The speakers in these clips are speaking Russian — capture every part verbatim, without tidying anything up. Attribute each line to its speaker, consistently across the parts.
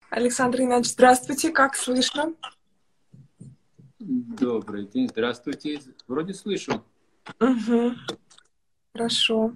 Speaker 1: Александр Геннадьевич, здравствуйте, как слышно?
Speaker 2: Добрый день, здравствуйте. Вроде слышу.
Speaker 1: Угу, хорошо.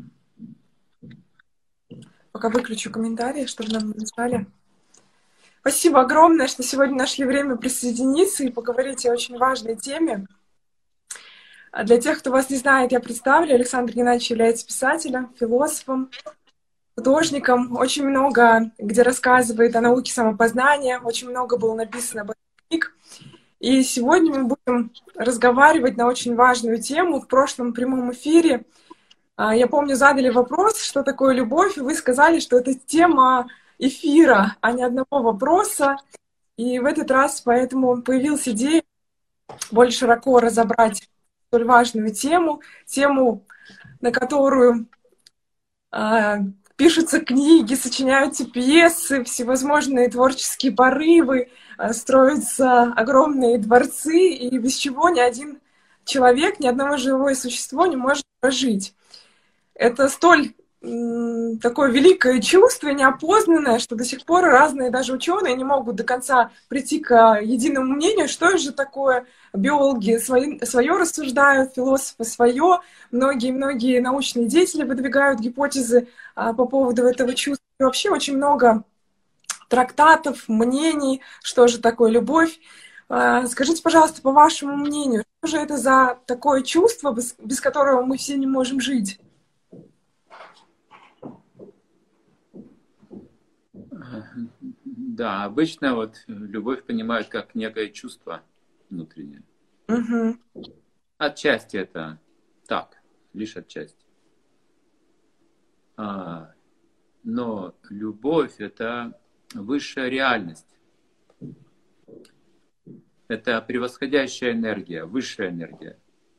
Speaker 1: Пока выключу комментарии, чтобы нам не мешали. Спасибо огромное, что сегодня нашли время присоединиться и поговорить о очень важной теме. А для тех, кто вас не знает, я представлю. Александр Геннадьевич является писателем, философом, художником. Очень много, где рассказывает о науке самопознания. Очень много было написано об этом книг. И сегодня мы будем разговаривать на очень важную тему. В прошлом прямом эфире, я помню, задали вопрос, что такое любовь, и вы сказали, что это тема эфира, а не одного вопроса. И в этот раз поэтому появилась идея более широко разобрать столь важную тему, тему, на которую э, пишутся книги, сочиняются пьесы, всевозможные творческие порывы, э, строятся огромные дворцы, и без чего ни один человек, ни одно живое существо не может прожить. Это столь м, такое великое чувство, неопознанное, что до сих пор разные даже ученые не могут до конца прийти к единому мнению, что же такое. Биологи свои, свое рассуждают, философы свое, многие-многие научные деятели выдвигают гипотезы а, по поводу этого чувства. И вообще очень много трактатов, мнений, что же такое любовь. А, скажите, пожалуйста, по вашему мнению, что же это за такое чувство, без, без которого мы все не можем жить?
Speaker 2: Да, обычно вот любовь понимают как некое чувство внутреннее.
Speaker 1: Угу.
Speaker 2: Отчасти это так, лишь отчасти. А, но любовь — это высшая реальность. Это превосходящая энергия, высшая энергия.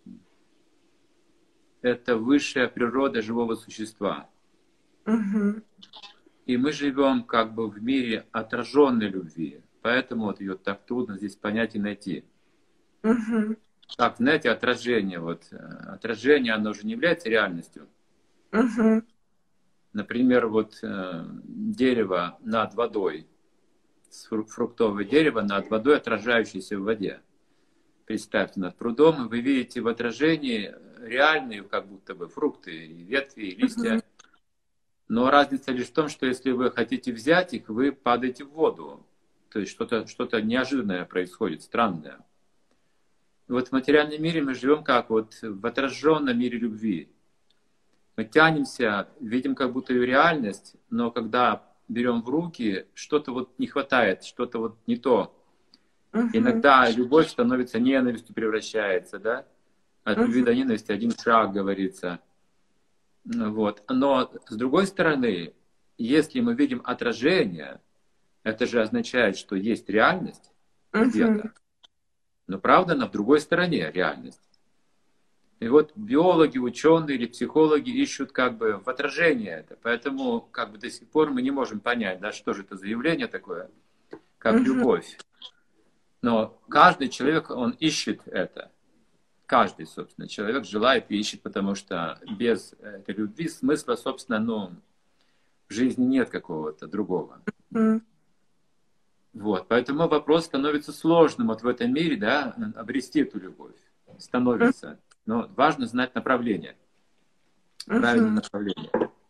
Speaker 2: Это высшая природа живого существа.
Speaker 1: Угу.
Speaker 2: И мы живем как бы в мире отраженной любви. Поэтому вот ее так трудно здесь понять и найти.
Speaker 1: Угу.
Speaker 2: Как, знаете, отражение. Вот, отражение, оно же не является реальностью.
Speaker 1: Угу.
Speaker 2: Например, вот э, дерево над водой, фруктовое дерево над водой, отражающееся в воде. Представьте, над прудом, и вы видите в отражении реальные как будто бы фрукты, и ветви, и листья.
Speaker 1: Угу.
Speaker 2: Но разница лишь в том, что если вы хотите взять их, вы падаете в воду. То есть что-то что-то неожиданное происходит, странное. И вот в материальном мире мы живем как вот в отраженном мире любви. Мы тянемся, видим как будто ее реальность, но когда берем в руки, что-то вот не хватает, что-то вот не то.
Speaker 1: Угу.
Speaker 2: Иногда любовь становится ненавистью, превращается, да? От
Speaker 1: Угу.
Speaker 2: любви до ненависти один шаг, говорится. Вот. Но с другой стороны, если мы видим отражение, это же означает, что есть реальность
Speaker 1: Угу.
Speaker 2: где-то. Но правда, она в другой стороне реальность. И вот биологи, ученые или психологи ищут как бы в отражение это. Поэтому как бы до сих пор мы не можем понять, да, что же это за явление такое, как
Speaker 1: Угу.
Speaker 2: любовь. Но каждый человек, он ищет это. Каждый, собственно, человек желает и ищет, потому что без этой любви смысла, собственно, ну, в жизни нет какого-то другого.
Speaker 1: Угу.
Speaker 2: Вот, поэтому вопрос становится сложным вот в этом мире, да, обрести эту любовь. Становится. Но важно знать направление. Правильное направление.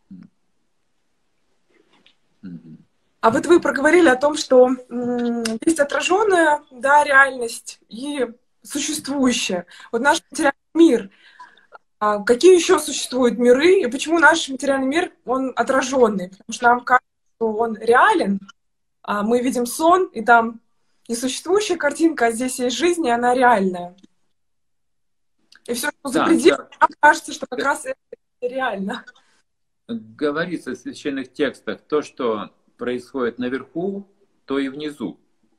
Speaker 2: Угу.
Speaker 1: А вот вы проговорили о том, что м, есть отраженная, да, реальность и существующая. Вот наш материальный мир. А какие еще существуют миры и почему наш материальный мир, он отраженный? Потому что нам кажется, что он реален, а мы видим сон, и там несуществующая картинка, а здесь есть жизнь, и она реальная. И все, что за
Speaker 2: Да,
Speaker 1: пределом,
Speaker 2: да.
Speaker 1: нам кажется, что как раз это реально.
Speaker 2: Говорится в священных текстах, то, что происходит наверху, то и внизу.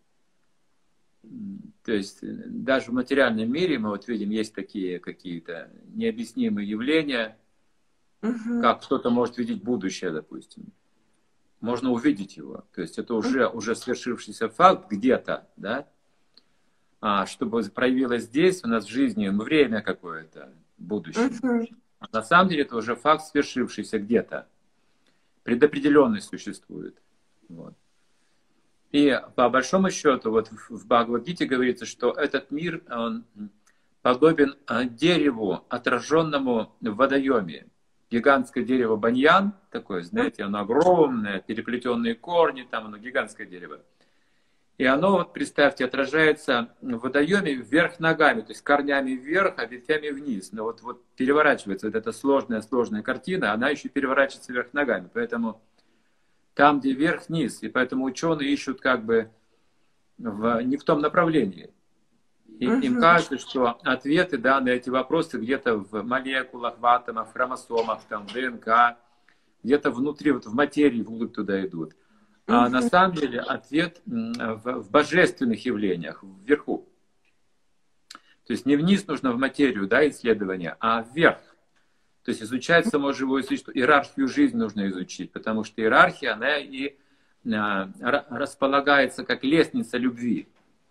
Speaker 2: То есть даже в материальном мире мы вот видим, есть такие какие-то необъяснимые явления,
Speaker 1: Угу.
Speaker 2: как кто-то может видеть будущее, допустим. Можно увидеть его. То есть это уже, уже свершившийся факт где-то, да? А чтобы проявилось здесь, у нас в жизни время какое-то, будущее.
Speaker 1: Угу.
Speaker 2: А на самом деле это уже факт, свершившийся где-то. Предопределенность существует. Вот. И по большому счету, вот в Бхагавад-гите говорится, что этот мир, он подобен дереву, отраженному в водоеме. Гигантское дерево баньян, такое, знаете, оно огромное, переплетенные корни, там оно гигантское дерево. И оно, вот представьте, отражается в водоеме вверх ногами, то есть корнями вверх, а ветвями вниз. Но вот, вот переворачивается вот эта сложная-сложная картина, она еще переворачивается вверх ногами. Поэтому там, где вверх-вниз, и поэтому ученые ищут как бы в, не в том направлении. И, uh-huh. Им кажется, что ответы, да, на эти вопросы где-то в молекулах, в атомах, в хромосомах, там, в ДНК, где-то внутри, вот в материи, вглубь туда идут. А uh-huh. на самом деле ответ в, в божественных явлениях, вверху. То есть не вниз нужно в материю, да, исследования, а вверх. То есть изучать само живое существо, иерархию жизни нужно изучить, потому что иерархия, она и а, располагается как лестница любви.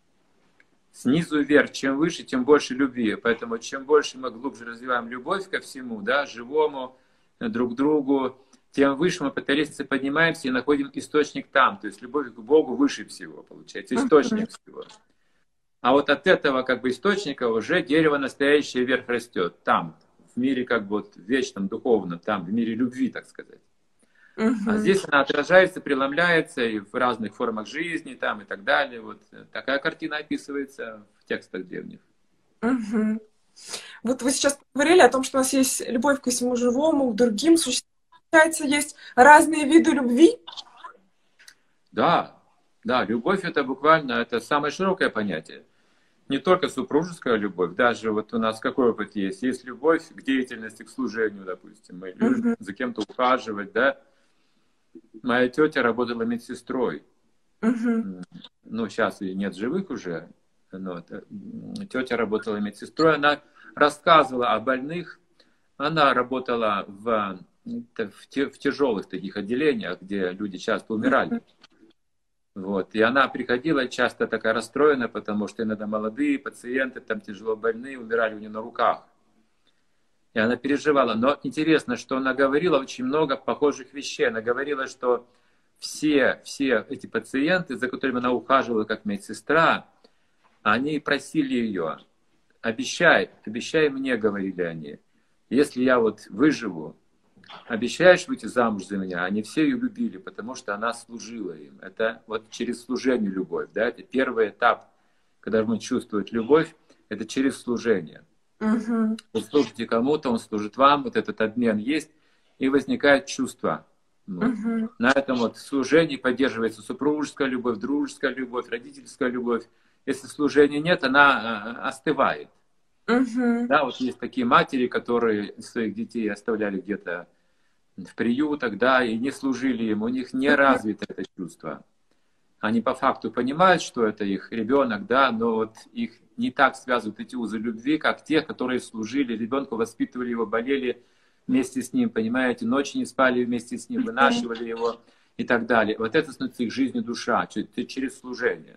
Speaker 2: Снизу вверх, чем выше, тем больше любви. Поэтому чем больше мы глубже развиваем любовь ко всему, да, живому, друг к другу, тем выше мы по этой лестнице поднимаемся и находим источник там. То есть любовь к Богу выше всего, получается, источник всего. А вот от этого как бы источника уже дерево настоящее вверх растет, там, в мире как бы вот вечном, духовном, там, в мире любви, так сказать. Uh-huh. А здесь она отражается, преломляется и в разных формах жизни, там, и так далее. Вот такая картина описывается в текстах древних.
Speaker 1: Uh-huh. Вот вы сейчас говорили о том, что у нас есть любовь ко всему живому, к другим существам. Получается, есть разные виды любви?
Speaker 2: Да, да, любовь это буквально, это самое широкое понятие. Не только супружеская любовь, даже вот у нас какой опыт есть? Есть любовь к деятельности, к служению, допустим. Мы любим uh-huh. за кем-то ухаживать, да. Моя тетя работала медсестрой. Uh-huh. Ну, сейчас ее нет живых уже. Но тетя работала медсестрой. Она рассказывала о больных. Она работала в, в, в тяжелых таких отделениях, где люди часто умирали. Uh-huh. Вот. И она приходила часто такая расстроена, потому что иногда молодые пациенты, там тяжело больные, умирали у нее на руках. И она переживала. Но интересно, что она говорила очень много похожих вещей. Она говорила, что все, все эти пациенты, за которыми она ухаживала как медсестра, они просили ее: обещай, обещай мне, говорили они, если я вот выживу, обещаешь выйти замуж за меня? Они все ее любили, потому что она служила им. Это вот через служение любовь. Да? Это первый этап, когда мы чувствуем любовь, это через служение. Uh-huh. Вы служите кому-то, он служит вам, вот этот обмен есть, и возникает чувство. Вот. Uh-huh. На этом вот служении поддерживается супружеская любовь, дружеская любовь, родительская любовь. Если служения нет, она остывает. Uh-huh. Да, вот есть такие матери, которые своих детей оставляли где-то в приютах, да, и не служили им, у них не uh-huh. развито это чувство. Они по факту понимают, что это их ребенок, да, но вот их не так связывают эти узы любви, как те, которые служили ребенку, воспитывали его, болели вместе с ним, понимаете, ночи не спали вместе с ним, вынашивали его и так далее. Вот это становится их жизнью душа, через служение.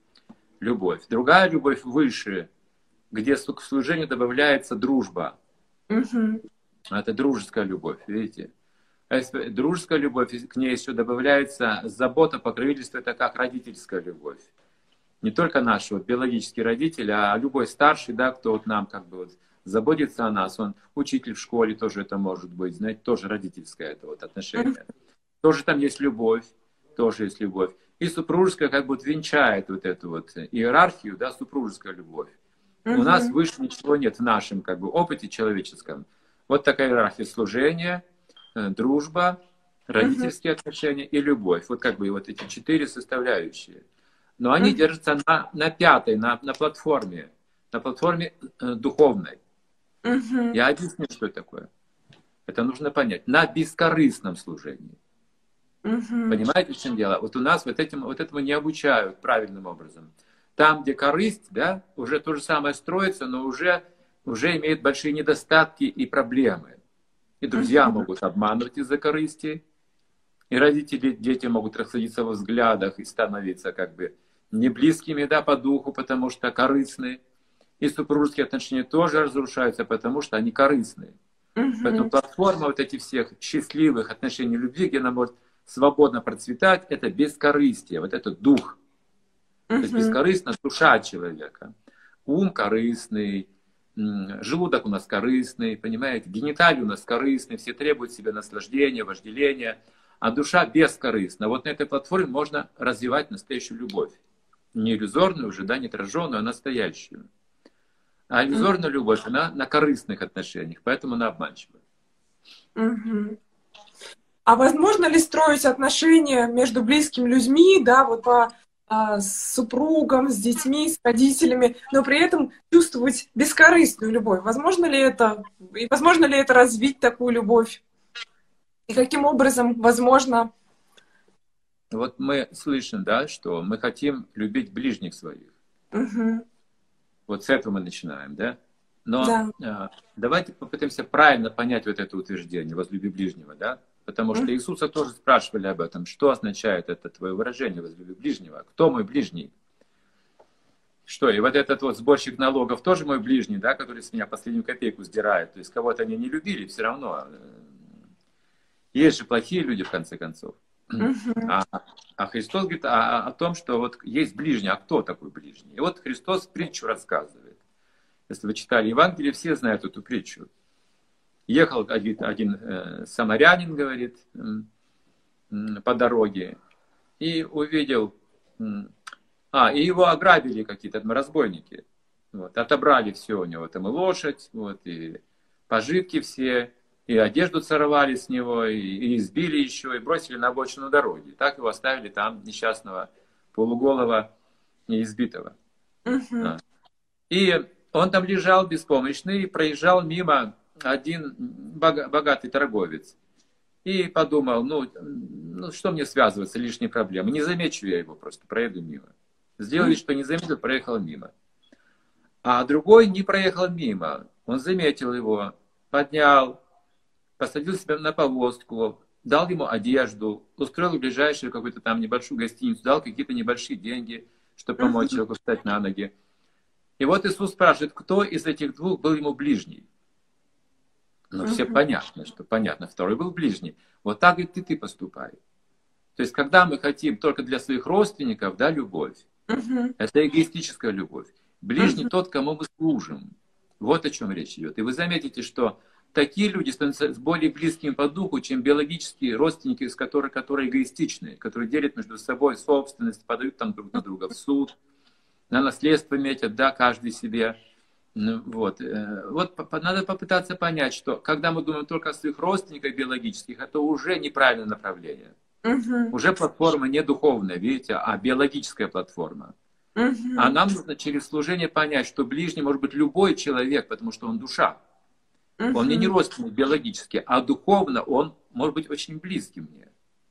Speaker 2: Любовь. Другая любовь выше, где к служению добавляется дружба. Uh-huh. Это дружеская любовь, видите. Дружеская любовь, к ней еще добавляется забота, покровительство, это как родительская любовь. Не только наш вот, биологический родитель, а любой старший, да, кто вот нам как бы вот заботится о нас, он учитель в школе, тоже это может быть, знаете, тоже родительское это вот отношение. Тоже там есть любовь, тоже есть любовь. И супружеская как бы вот венчает вот эту вот иерархию, да, супружеская любовь. Uh-huh. У нас выше ничего нет в нашем как бы опыте человеческом. Вот такая иерархия: служения, дружба, родительские uh-huh. отношения и любовь. Вот как бы вот эти четыре составляющие. Но они uh-huh. держатся на, на пятой, на, на платформе, на платформе э, духовной. Uh-huh. Я объясню, что это такое. Это нужно понять. На бескорыстном служении. Uh-huh. Понимаете, в чем дело? Вот у нас вот, этим, вот этому не обучают правильным образом. Там, где корысть, да, уже то же самое строится, но уже, уже имеет большие недостатки и проблемы. И друзья uh-huh. могут обманывать из-за корысти, и родители, дети могут расходиться во взглядах и становиться как бы не близкими, да, по духу, потому что корыстны. И супружеские отношения тоже разрушаются, потому что они корыстны. Uh-huh. Поэтому платформа вот этих всех счастливых отношений любви, где она может свободно процветать, это бескорыстие, вот этот дух. То есть бескорыстна душа человека. Ум корыстный, желудок у нас корыстный, понимаете, гениталии у нас корыстные, все требуют себе наслаждения, вожделения, а душа бескорыстна. Вот на этой платформе можно развивать настоящую любовь. Не иллюзорную уже, да, не отраженную, а настоящую. А иллюзорная любовь, она на корыстных отношениях, поэтому она обманчива.
Speaker 1: Угу. А возможно ли строить отношения между близкими людьми, да, вот по а, с супругом, с детьми, с родителями, но при этом чувствовать бескорыстную любовь? Возможно ли это? И возможно ли это развить такую любовь? И каким образом возможно?
Speaker 2: Вот мы слышим, да, что мы хотим любить ближних своих.
Speaker 1: Угу.
Speaker 2: Вот с этого мы начинаем, да? Но
Speaker 1: Да.
Speaker 2: а, давайте попытаемся правильно понять вот это утверждение «возлюби ближнего», да? Потому что Иисуса тоже спрашивали об этом, что означает это твое выражение «возлюби ближнего», кто мой ближний? Что, и вот этот вот сборщик налогов тоже мой ближний, да, который с меня последнюю копейку сдирает, то есть кого-то они не любили, все равно. Есть же плохие люди, в конце концов.
Speaker 1: Uh-huh.
Speaker 2: А, а Христос говорит о, о том, что вот есть ближний, а кто такой ближний? И вот Христос притчу рассказывает. Если вы читали Евангелие, все знают эту притчу. Ехал один, один э, самарянин, говорит, э, по дороге, и увидел, э, а, и его ограбили какие-то там разбойники. Вот, отобрали все у него, там и лошадь, вот, и пожитки все, и одежду сорвали с него, и, и избили еще, и бросили на обочину дороги. Так его оставили там несчастного, полуголого и избитого.
Speaker 1: Uh-huh.
Speaker 2: А. И он там лежал беспомощный, и проезжал мимо один богатый торговец. И подумал, ну, ну что мне связываться, лишние проблемы. Не замечу я его просто, проеду мимо. Сделал вид, что не заметил, проехал мимо. А другой не проехал мимо. Он заметил его, поднял, посадил себя на повозку, дал ему одежду, устроил в ближайшую какую-то там небольшую гостиницу, дал какие-то небольшие деньги, чтобы помочь человеку встать на ноги. И вот Иисус спрашивает, кто из этих двух был ему ближний? Ну, все понятно, что понятно. Второй был ближний. Вот так и ты, ты поступай. То есть, когда мы хотим только для своих родственников, да, любовь, uh-huh. это эгоистическая любовь. Ближний uh-huh. тот, кому мы служим. Вот о чем речь идет. И вы заметите, что такие люди становятся более близкими по духу, чем биологические родственники, которые, которые эгоистичные, которые делят между собой собственность, подают там друг на друга в суд, на наследство метят, да, каждый себе. Ну, вот. Вот надо попытаться понять, что когда мы думаем только о своих родственниках биологических, это уже неправильное направление. Uh-huh. Уже платформа не духовная, видите, а биологическая платформа. Uh-huh. А нам нужно через служение понять, что ближний может быть любой человек, потому что он душа. Uh-huh. Он мне не родственник биологически, а духовно он может быть очень близким мне.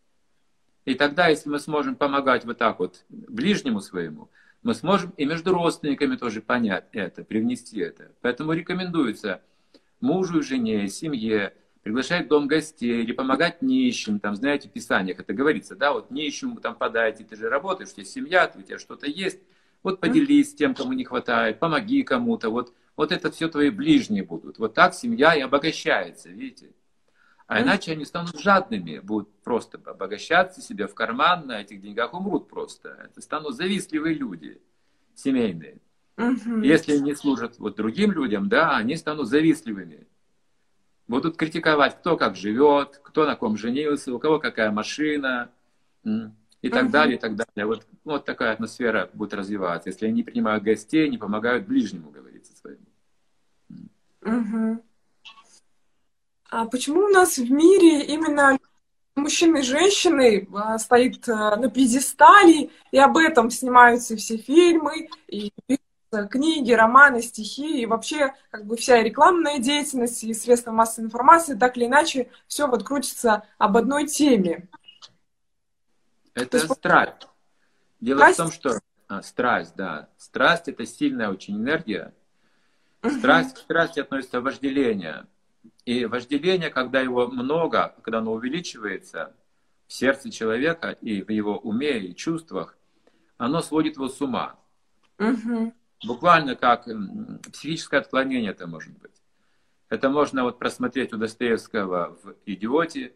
Speaker 2: И тогда, если мы сможем помогать вот так вот ближнему своему, мы сможем и между родственниками тоже понять это, привнести это. Поэтому рекомендуется мужу и жене, семье приглашать в дом гостей или помогать нищим. Там, знаете, в Писаниях это говорится, да, вот нищему там подайте, ты же работаешь, у тебя семья, у тебя что-то есть. Вот поделись с тем, кому не хватает, помоги кому-то. Вот, вот это все твои ближние будут. Вот так семья и обогащается, видите. А иначе они станут жадными, будут просто обогащаться себе в карман, на этих деньгах умрут просто. Это станут завистливые люди, семейные. Uh-huh. Если они служат вот другим людям, да, они станут завистливыми. Будут критиковать, кто как живет, кто на ком женился, у кого какая машина, и так uh-huh. далее, и так далее. Вот, вот такая атмосфера будет развиваться, если они не принимают гостей, не помогают ближнему, говорится, своему.
Speaker 1: Uh-huh. А почему у нас в мире именно мужчины и женщины а, стоит а, на пьедестале, и об этом снимаются все фильмы, и пишутся книги, романы, стихи, и вообще как бы вся рекламная деятельность и средства массовой информации, так или иначе, все вот крутится об одной теме.
Speaker 2: Это есть, страсть. Дело страсть? в том, что... А, страсть, да. Страсть — это сильная очень энергия. Страсть, к страсти относится вожделение. И вожделение, когда его много, когда оно увеличивается в сердце человека и в его уме и чувствах, оно сводит его с ума. Uh-huh. Буквально как психическое отклонение это может быть. Это можно вот просмотреть у Достоевского в «Идиоте».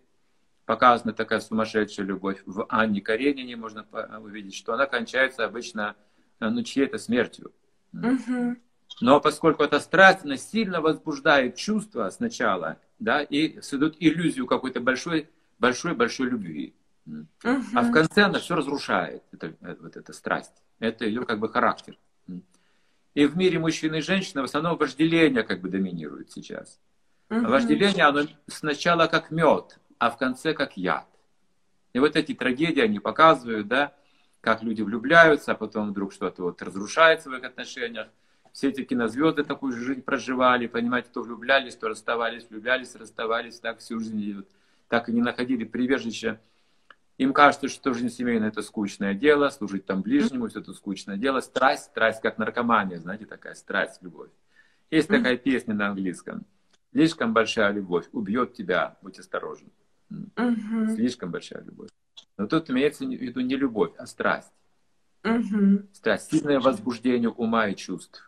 Speaker 2: Показана такая сумасшедшая любовь. В «Анне Каренине» можно увидеть, что она кончается обычно ну, чьей-то смертью.
Speaker 1: Угу.
Speaker 2: Но поскольку эта страсть, она сильно возбуждает чувства сначала, да, и создает иллюзию какой-то большой, большой, большой любви.
Speaker 1: Угу.
Speaker 2: А в конце она все разрушает, это, вот эта страсть. Это ее как бы характер. И в мире мужчины и женщины в основном вожделение как бы доминирует сейчас.
Speaker 1: Угу.
Speaker 2: Вожделение, оно сначала как мед, а в конце как яд. И вот эти трагедии, они показывают, да, как люди влюбляются, а потом вдруг что-то вот разрушается в их отношениях. Все эти кинозвезды такую же жизнь проживали, понимаете, то влюблялись, то расставались, влюблялись, расставались, так всю жизнь идут, так и не находили прибежища. Им кажется, что жизнь семейная — это скучное дело, служить там ближнему — это скучное дело. Страсть, страсть как наркомания, знаете, такая страсть, любовь. Есть такая песня на английском. Слишком большая любовь убьет тебя, будь осторожен.
Speaker 1: Угу.
Speaker 2: Слишком большая любовь. Но тут имеется в виду не любовь, а страсть.
Speaker 1: Угу.
Speaker 2: Страсть, сильное возбуждение ума и чувств.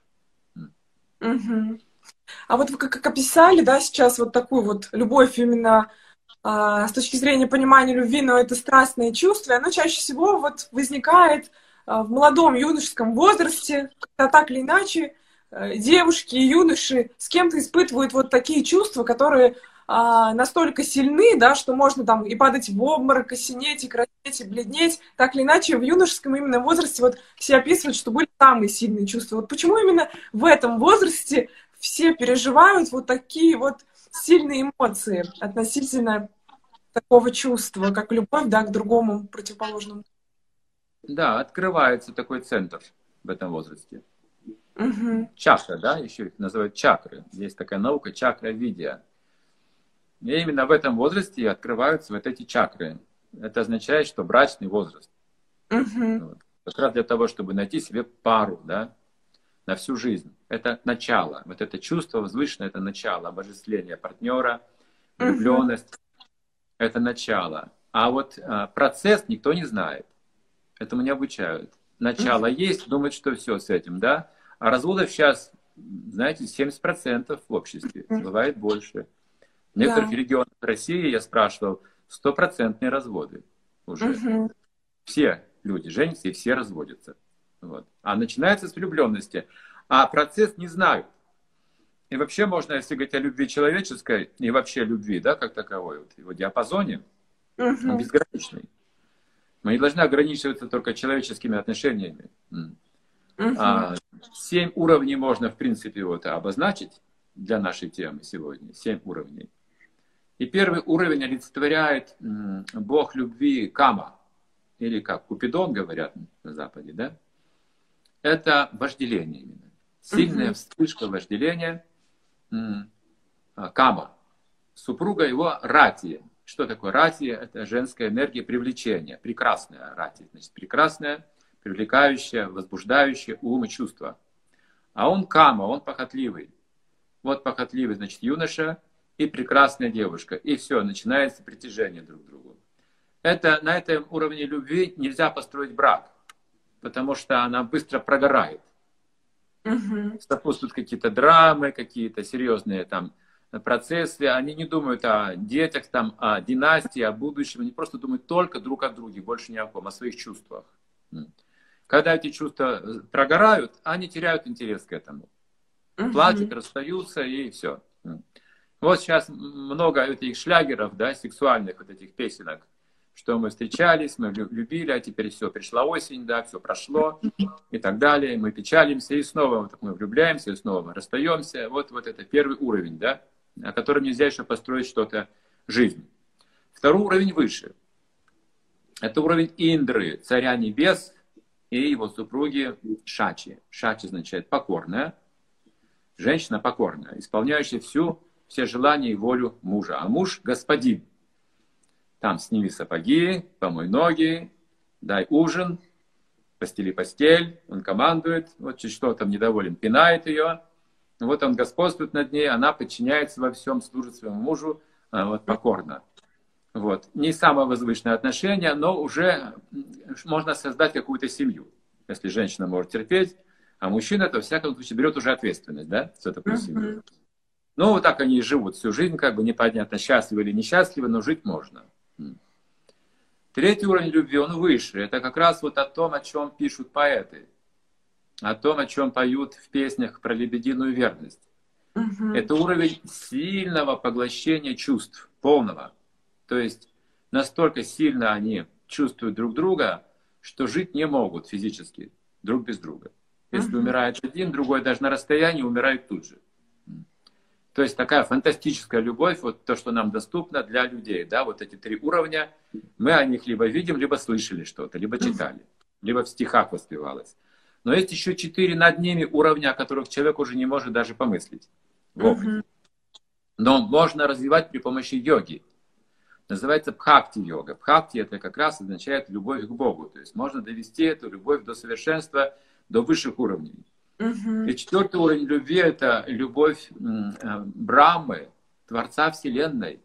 Speaker 1: Угу. А вот вы как, как описали, да, сейчас вот такую вот любовь именно а, с точки зрения понимания любви, но это страстное чувство, оно чаще всего вот возникает а, в молодом юношеском возрасте, когда так или иначе а, девушки и юноши с кем-то испытывают вот такие чувства, которые а, настолько сильны, да, что можно там и падать в обморок, и синеть, и краснеть, и бледнеть. Так или иначе в юношеском именно возрасте вот все описывают, что были самые сильные чувства. Вот почему именно в этом возрасте все переживают вот такие вот сильные эмоции относительно такого чувства, как любовь, да, к другому противоположному?
Speaker 2: Да, открывается такой центр в этом возрасте.
Speaker 1: Угу.
Speaker 2: Чакра, да, еще их называют чакры. Есть такая наука чакра-видия. И именно в этом возрасте открываются вот эти чакры. Это означает, что брачный возраст.
Speaker 1: Угу.
Speaker 2: Вот. Как раз для того, чтобы найти себе пару, да, на всю жизнь. Это начало. Вот это чувство возвышенное, это начало. Обожествление партнера, влюбленность. Угу. Это начало. А вот а, процесс никто не знает. Этому не обучают. Начало угу. есть, думают, что все с этим, да. А разводов сейчас, знаете, семьдесят процентов в обществе. Угу. Бывает больше. В некоторых да. регионах России, я спрашивал, стопроцентные разводы уже. Угу. Все люди женятся и все разводятся. Вот. А начинается с влюбленности. А процесс не знают. И вообще можно, если говорить о любви человеческой, и вообще любви, да, как таковой, вот, его диапазоне, угу. он безграничный. Мы не должны ограничиваться только человеческими отношениями. Угу. А, семь уровней можно, в принципе, вот, обозначить для нашей темы сегодня. Семь уровней. И первый уровень олицетворяет м, бог любви Кама, или как Купидон говорят на Западе, да? Это вожделение именно. Сильная вспышка вожделения м, Кама. Супруга его Рати. Что такое Рати? Это женская энергия привлечения. Прекрасная Рати. Значит, прекрасная, привлекающая, возбуждающая ум и чувства. А он Кама, он похотливый. Вот похотливый, значит, юноша и прекрасная девушка. И все, начинается притяжение друг к другу. Это, на этом уровне любви нельзя построить брак, потому что она быстро прогорает. Угу. Сопутствуют какие-то драмы, какие-то серьезные там процессы. Они не думают о детях, там, о династии, о будущем. Они просто думают только друг о друге, больше ни о ком, о своих чувствах. Когда эти чувства прогорают, они теряют интерес к этому. Угу. Платят, расстаются и все. Вот сейчас много этих шлягеров, да, сексуальных вот этих песенок, что мы встречались, мы любили, а теперь все, пришла осень, да, все прошло и так далее, мы печалимся, и снова вот мы влюбляемся, и снова мы расстаемся. Вот, вот это первый уровень, да, на котором нельзя еще построить что-то, жизнь. Второй уровень выше. Это уровень Индры, царя небес, и его супруги Шачи. Шачи означает покорная, женщина покорная, исполняющая всю все желания и волю мужа. А муж господин. Там сними сапоги, помой ноги, дай ужин, постели постель. Он командует, вот чуть что там недоволен, пинает ее. Вот он господствует над ней, она подчиняется во всем, служит своему мужу вот, покорно. Вот. Не самое возвышенное отношение, но уже можно создать какую-то семью. Если женщина может терпеть, а мужчина, то, во всяком случае, берет уже ответственность, да, за такую семью. Ну, вот так они и живут всю жизнь, как бы непонятно, счастливы или несчастливы, но жить можно. Третий уровень любви, он выше. Это как раз вот о том, о чем пишут поэты. о том, о чем поют в песнях про лебединую верность.
Speaker 1: Мгм.
Speaker 2: Это уровень сильного поглощения чувств, полного. То есть настолько сильно они чувствуют друг друга, что жить не могут физически друг без друга. Если
Speaker 1: Мгм.
Speaker 2: умирает один, другой даже на расстоянии умирает тут же. То есть такая фантастическая любовь, вот то, что нам доступно для людей, да, вот эти три уровня, мы о них либо видим, либо слышали что-то, либо читали, либо в стихах воспевалось. Но есть еще четыре над ними уровня, о которых человек уже не может даже помыслить в опыте.
Speaker 1: Мгм.
Speaker 2: Но можно развивать при помощи йоги. Называется бхакти-йога. Бхакти это как раз означает любовь к Богу. То есть можно довести эту любовь до совершенства, до высших уровней.
Speaker 1: Мгм.
Speaker 2: И четвертый уровень любви – это любовь Брахмы, Творца Вселенной,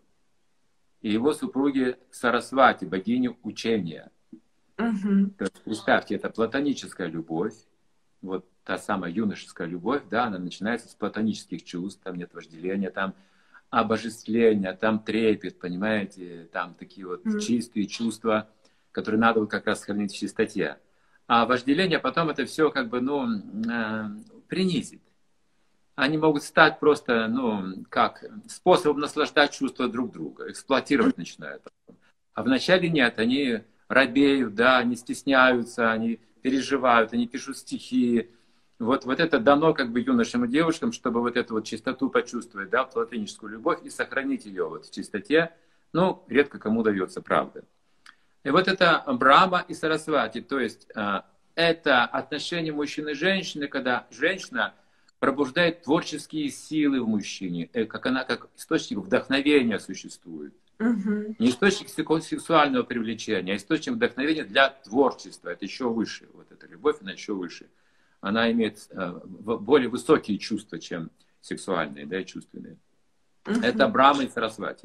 Speaker 2: и его супруги Сарасвати, богиню учения.
Speaker 1: Мгм.
Speaker 2: То есть, представьте, это платоническая любовь, вот та самая юношеская любовь, да, она начинается с платонических чувств, там нет вожделения, там обожествления, там трепет, понимаете, там такие вот
Speaker 1: Мгм.
Speaker 2: чистые чувства, которые надо вот как раз хранить в чистоте. А вожделение потом это все как бы, ну, э, принизит. Они могут стать просто, ну, как способом наслаждать чувства друг друга, эксплуатировать начинают. А вначале нет, они робеют, да, они стесняются, они переживают, они пишут стихи. Вот, вот это дано как бы юношам и девушкам, чтобы вот эту вот чистоту почувствовать, да, платоническую любовь и сохранить ее вот в чистоте. Ну, редко кому удается, правда. И вот это Брахма и Сарасвати, то есть э, это отношение мужчины и женщины, когда женщина пробуждает творческие силы в мужчине, э, как она как источник вдохновения существует.
Speaker 1: Мгм.
Speaker 2: Не источник сексуального привлечения, а источник вдохновения для творчества. Это еще выше. Вот эта любовь, она еще выше. Она имеет э, более высокие чувства, чем сексуальные, да, и чувственные. Это
Speaker 1: Мгм.
Speaker 2: Брахма и Сарасвати.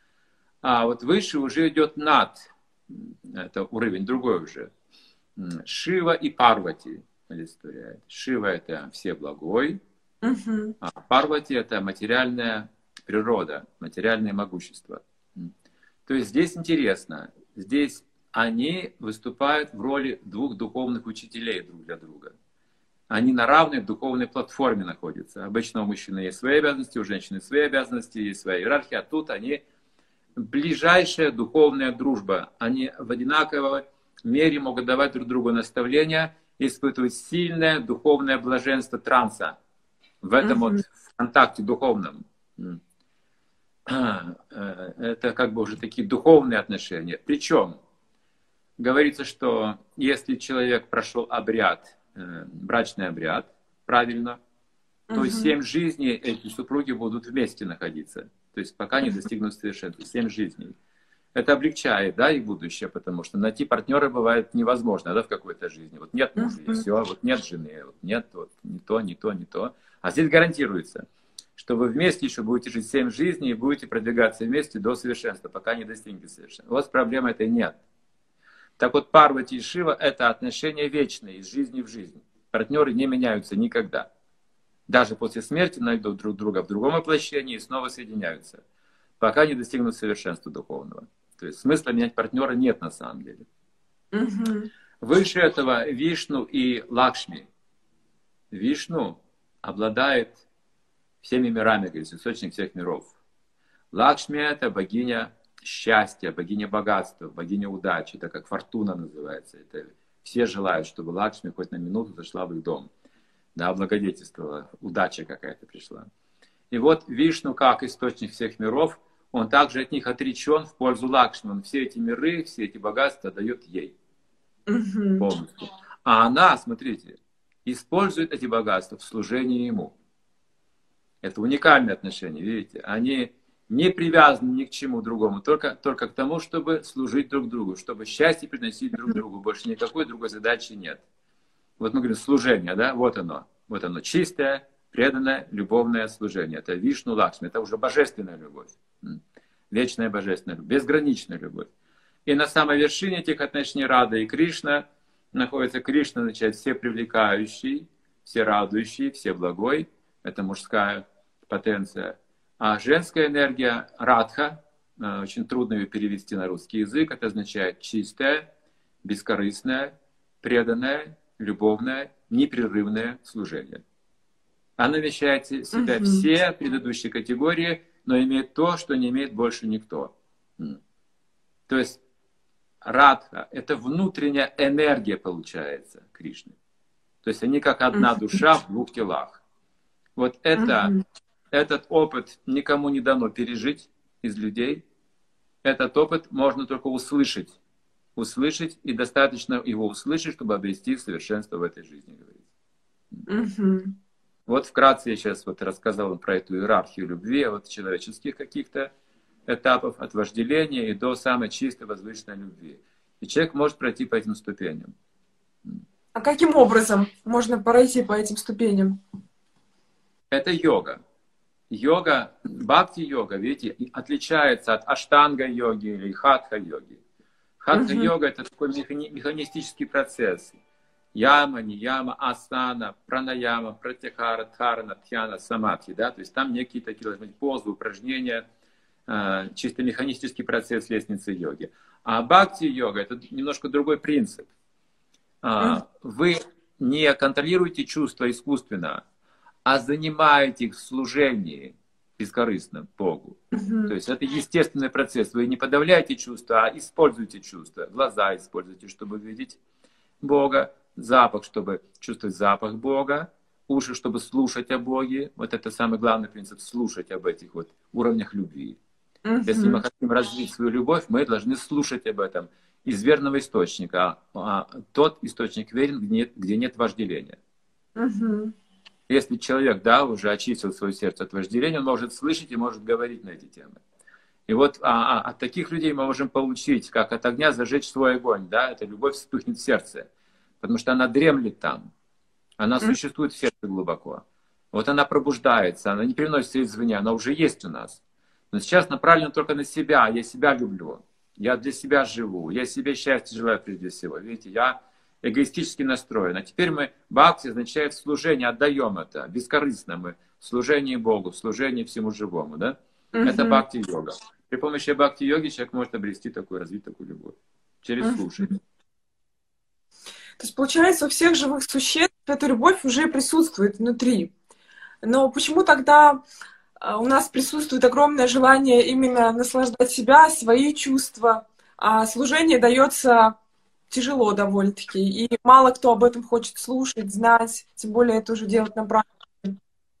Speaker 2: А вот выше уже идет над. Это уровень другой уже. Шива и Парвати олицетворяет. Шива это всеблагой,
Speaker 1: Мгм.
Speaker 2: а Парвати это материальная природа, материальное могущество. То есть здесь интересно, здесь они выступают в роли двух духовных учителей друг для друга. Они на равной духовной платформе находятся. Обычно у мужчины есть свои обязанности, у женщины свои обязанности, есть своя иерархия, а тут они ближайшая духовная дружба. Они в одинаковой мере могут давать друг другу наставления, испытывать сильное духовное блаженство транса в этом
Speaker 1: Мгм.
Speaker 2: вот контакте духовном. Это как бы уже такие духовные отношения. Причем говорится, что если человек прошел обряд, брачный обряд, правильно, то
Speaker 1: Мгм.
Speaker 2: семь жизней эти супруги будут вместе находиться. То есть пока не достигнут совершенства. Семь жизней. Это облегчает, да, их будущее, потому что найти партнера бывает невозможно, да, в какой-то жизни. Вот нет мужа, и
Speaker 1: Мгм.
Speaker 2: все, вот нет жены, вот нет, вот не то, не то, не то. А здесь гарантируется, что вы вместе еще будете жить семь жизней и будете продвигаться вместе до совершенства, пока не достигнете совершенства. У вас проблемы этой нет. Так вот, Парвати и Шива – это отношения вечные, из жизни в жизнь. Партнеры не меняются никогда. Даже после смерти найдут друг друга в другом воплощении и снова соединяются, пока не достигнут совершенства духовного. То есть смысла менять партнера нет на самом деле.
Speaker 1: Мгм.
Speaker 2: Выше этого Вишну и Лакшми. Вишну обладает всеми мирами, говорит, источник всех миров. Лакшми – это богиня счастья, богиня богатства, богиня удачи. Это как фортуна называется. Это все желают, чтобы Лакшми хоть на минуту зашла в их дом. Да, благодетельствовала, удача какая-то пришла. И вот Вишну, как источник всех миров, он также от них отречен в пользу Лакшми. Он все эти миры, все эти богатства дает ей
Speaker 1: Мгм.
Speaker 2: полностью. А она, смотрите, использует эти богатства в служении ему. Это уникальные отношения, видите? Они не привязаны ни к чему другому, только, только к тому, чтобы служить друг другу, чтобы счастье приносить друг другу. Больше никакой другой задачи нет. Вот мы говорим служение, да? Вот оно. Вот оно. Чистое, преданное, любовное служение. Это Вишну Лакшми. Это уже божественная любовь. Вечная божественная любовь. Безграничная любовь. И на самой вершине этих отношений Рада и Кришна находится Кришна, означает все привлекающий, все радующий, все благой. Это мужская потенция. А женская энергия Радха, очень трудно ее перевести на русский язык, это означает чистая, бескорыстная, преданная, любовная, непрерывное служение. Она вмещает в себя
Speaker 1: Мгм.
Speaker 2: все предыдущие категории, но имеет то, что не имеет больше никто. М. То есть радха — это внутренняя энергия, получается, Кришны. То есть они как одна
Speaker 1: Мгм.
Speaker 2: душа в двух телах. Вот это,
Speaker 1: Мгм.
Speaker 2: этот опыт никому не дано пережить из людей. Этот опыт можно только услышать. Услышать, и достаточно его услышать, чтобы обрести совершенство в этой жизни, говорится.
Speaker 1: Мгм.
Speaker 2: Вот вкратце я сейчас вот рассказал вам про эту иерархию любви от человеческих каких-то этапов, от вожделения и до самой чистой возвышенной любви. И человек может пройти по этим ступеням.
Speaker 1: А каким образом можно пройти по этим ступеням?
Speaker 2: Это йога. Йога, бхакти-йога, видите, отличается от аштанга-йоги или хатха-йоги. Хатха-йога — это такой механи- механистический процесс. Яма, нияма, асана, пранаяма, пратяхара, дхарана, дхьяна, самадхи. Да? То есть там некие такие должны быть позы, упражнения, э, чисто механистический процесс лестницы йоги. А бхакти-йога — это немножко другой принцип. А, вы не контролируете чувства искусственно, а занимаете их в служении бескорыстно Богу.
Speaker 1: Мгм.
Speaker 2: То есть это естественный процесс. Вы не подавляете чувства, а используете чувства. Глаза используйте, чтобы видеть Бога. Запах, чтобы чувствовать запах Бога. Уши, чтобы слушать о Боге. Вот это самый главный принцип — слушать об этих вот уровнях любви. Если мы
Speaker 1: Мгм.
Speaker 2: хотим развить свою любовь, мы должны слушать об этом из верного источника. А тот источник верен, где нет, где нет вожделения.
Speaker 1: Мгм.
Speaker 2: Если человек, да, уже очистил свое сердце от вожделения, он может слышать и может говорить на эти темы. И вот а, а, от таких людей мы можем получить, как от огня зажечь свой огонь, да, эта любовь вспыхнет в сердце, потому что она дремлет там, она
Speaker 1: М.
Speaker 2: существует в сердце глубоко. Вот она пробуждается, она не приносится извне, она уже есть у нас. Но сейчас направлена только на себя, я себя люблю, я для себя живу, я себе счастья желаю прежде всего. Видите, я эгоистически настроен. А теперь мы, бхакти означает служение, отдаем это, бескорыстно мы, в служении Богу, в служении всему живому, да? Это
Speaker 1: Мгм.
Speaker 2: бхакти-йога. При помощи бхакти-йоги человек может обрести такую, развить такую любовь. Через
Speaker 1: Мгм.
Speaker 2: слушание.
Speaker 1: То есть, получается, у всех живых существ эта любовь уже присутствует внутри. Но почему тогда а, у нас присутствует огромное желание именно наслаждать себя, свои чувства, а служение дается тяжело довольно-таки, и мало кто об этом хочет слушать, знать, тем более это уже делать на практике.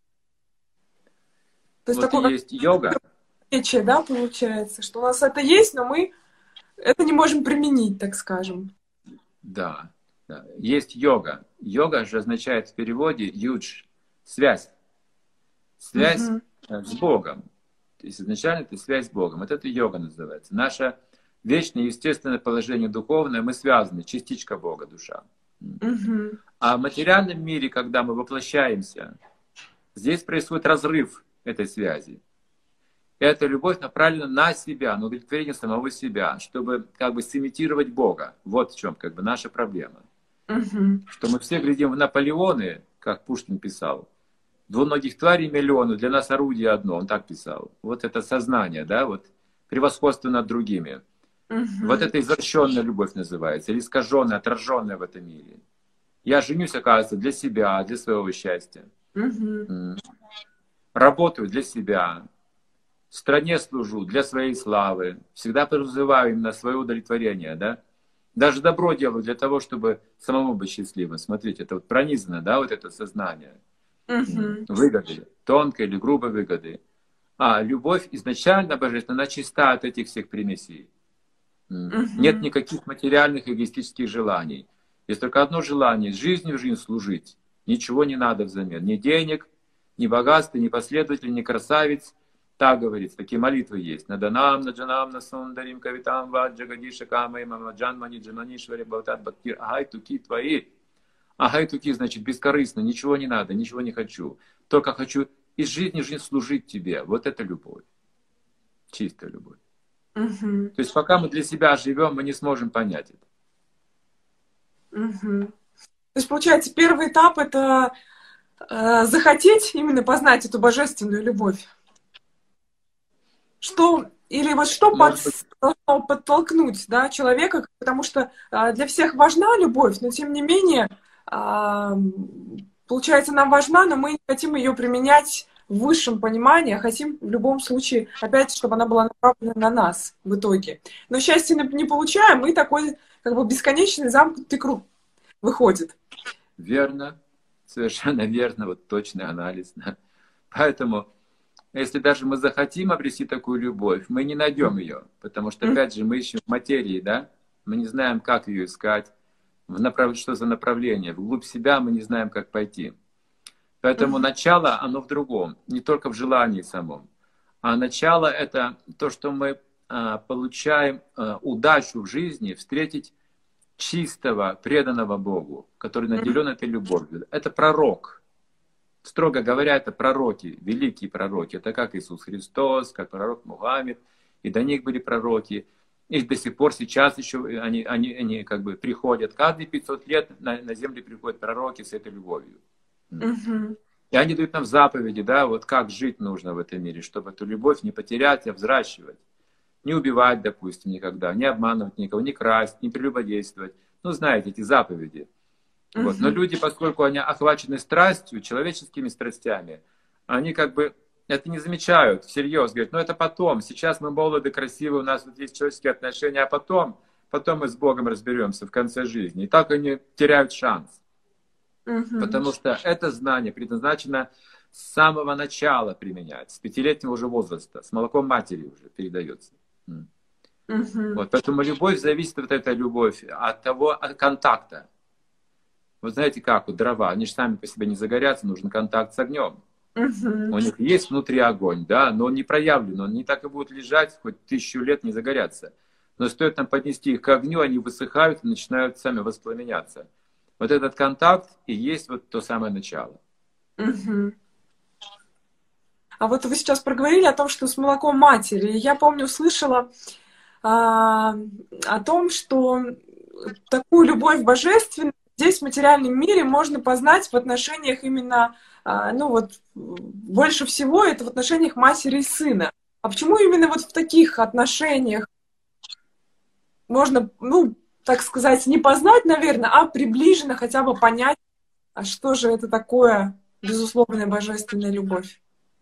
Speaker 1: То есть
Speaker 2: Вот и
Speaker 1: такое как
Speaker 2: есть йога.
Speaker 1: противоречие, да, получается, что у нас это есть, но мы это не можем применить, так скажем.
Speaker 2: Да, да. Есть йога. Йога же означает в переводе юдж, связь. Связь
Speaker 1: Мгм.
Speaker 2: э, с Богом. То есть изначально это связь с Богом. Вот это йога называется. Наше вечное естественное положение духовное, мы связаны, частичка Бога, душа.
Speaker 1: Мгм.
Speaker 2: А в материальном мире, когда мы воплощаемся, здесь происходит разрыв этой связи. Эта любовь направлена на себя, на удовлетворение самого себя, чтобы как бы сымитировать Бога. Вот в чем как бы наша проблема.
Speaker 1: Мгм.
Speaker 2: Что мы все глядим в Наполеоны, как Пушкин писал, двуногих тварей миллионы, для нас орудие одно, он так писал. Вот это сознание, да, вот превосходство над другими. Вот
Speaker 1: Мгм.
Speaker 2: это извращенная любовь называется, или искаженная, отраженная в этом мире. Я женюсь, оказывается, для себя, для своего счастья.
Speaker 1: Мгм.
Speaker 2: М. Работаю для себя. Стране служу для своей славы. Всегда призываю именно свое удовлетворение, да. Даже добро делаю для того, чтобы самому быть счастливым. Смотрите, это вот пронизано, да, вот это сознание. М.
Speaker 1: Мгм.
Speaker 2: Выгоды, тонкой или грубой выгоды. А любовь изначально божественная, она чиста от этих всех примесей. М. Нет
Speaker 1: Мгм.
Speaker 2: никаких материальных эгоистических желаний. Есть только одно желание — жизнь в жизнь служить. Ничего не надо взамен. Ни денег, ни богатства, ни последователей, ни красавиц. Так говорится, такие молитвы есть. Наданам, наджанам, насундарим, кавитам, ваджагадиша, камай, мамаджан, маниджананишвари, бхавтат, бхактир. Агай, туки твои. Агай, туки, значит, бескорыстно. Ничего не надо, ничего не хочу. Только хочу из жизни в жизнь служить тебе. Вот это любовь. Чистая любовь.
Speaker 1: Мгм.
Speaker 2: То есть пока мы для себя живем, мы не сможем понять это.
Speaker 1: Мгм. То есть, получается, первый этап — это э, захотеть именно познать эту божественную любовь. Что или вот что под,
Speaker 2: Может быть,
Speaker 1: должно подтолкнуть, да, человека, потому что э, для всех важна любовь, но тем не менее а, получается, нам важна, но мы не хотим ее применять в высшем понимании, а хотим в любом случае, опять, чтобы она была направлена на нас в итоге. Но счастье не получаем, и такой как бы бесконечный замкнутый круг выходит.
Speaker 2: Верно, совершенно верно, вот точный анализ. Да. Поэтому, если даже мы захотим обрести такую любовь, мы не найдем ее, потому что, опять же, мы ищем в материи, да, мы не знаем, как ее искать, в направ... что за направление, вглубь себя мы не знаем, как пойти. Поэтому начало, оно в другом, не только в желании самом, а начало это то, что мы а, получаем а, удачу в жизни встретить чистого, преданного Богу, который наделен этой любовью. Это пророк. Строго говоря, это пророки, великие пророки. Это как Иисус Христос, как пророк Мухаммед, и до них были пророки. И до сих пор сейчас еще они, они, они как бы приходят. Каждые пятьсот лет на, на землю приходят пророки с этой любовью.
Speaker 1: Uh-huh.
Speaker 2: И они дают нам заповеди, да, вот как жить нужно в этом мире, чтобы эту любовь не потерять, а взращивать. Не убивать, допустим, никогда, не обманывать никого, не красть, не прелюбодействовать. Ну, знаете, эти заповеди. Uh-huh. Вот. Но люди, поскольку они охвачены страстью, человеческими страстями, они как бы это не замечают всерьез. Говорят, ну это потом, сейчас мы молоды, красивы, у нас вот есть человеческие отношения, а потом, потом мы с Богом разберемся в конце жизни. И так они теряют шанс. Uh-huh. Потому что это знание предназначено с самого начала применять, с пятилетнего уже возраста, с молоком матери уже передается. Uh-huh. Вот, поэтому любовь зависит, вот эта любовь, от того, от контакта. Вы знаете как, вот дрова, они же сами по себе не загорятся, нужен контакт с огнем. Uh-huh. У них есть внутри огонь, да, но он не проявлен, он не так и будет лежать, хоть тысячу лет не загорятся. Но стоит нам поднести их к огню, они высыхают и начинают сами воспламеняться. Вот этот контакт и есть вот то самое начало.
Speaker 1: Uh-huh. А вот вы сейчас проговорили о том, что с молоком матери. Я помню, слышала а, о том, что такую любовь божественную здесь, в материальном мире, можно познать в отношениях именно, а, ну вот, больше всего это в отношениях матери и сына. А почему именно вот в таких отношениях можно, ну, так сказать, не познать, наверное, а приближенно хотя бы понять, а что же это такое безусловная божественная любовь?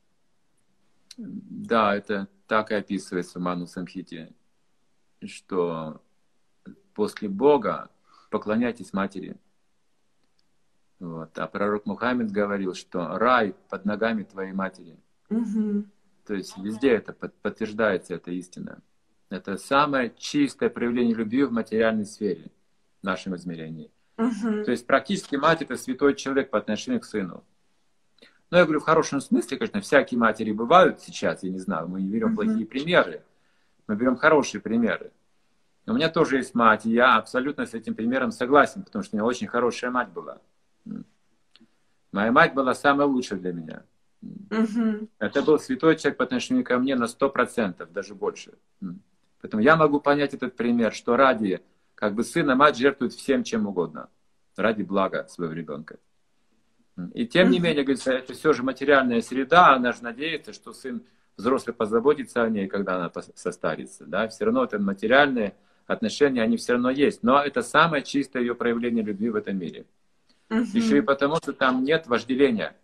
Speaker 2: Да, это так и описывается в Ману Самхите, что после Бога поклоняйтесь матери. Вот. А пророк Мухаммед говорил, что рай под ногами твоей матери.
Speaker 1: Угу.
Speaker 2: То есть везде это подтверждается, эта истина. Это самое чистое проявление любви в материальной сфере, в нашем измерении.
Speaker 1: Uh-huh.
Speaker 2: То есть практически мать — это святой человек по отношению к сыну. Но я говорю в хорошем смысле, конечно, всякие матери бывают сейчас, я не знаю, мы не берем uh-huh. плохие примеры, мы берем хорошие примеры. У меня тоже есть мать, и я абсолютно с этим примером согласен, потому что у меня очень хорошая мать была. Моя мать была самая лучшая для меня. Uh-huh. Это был святой человек по отношению ко мне на сто процентов, даже больше. Поэтому я могу понять этот пример, что ради как бы сына мать жертвует всем, чем угодно, ради блага своего ребенка. И тем не менее, говорится, это все же материальная среда, она же надеется, что сын взрослый позаботится о ней, когда она состарится. Да? Все равно это материальные отношения, они все равно есть. Но это самое чистое ее проявление любви в этом мире. Uh-huh. Еще и потому, что там нет вожделения.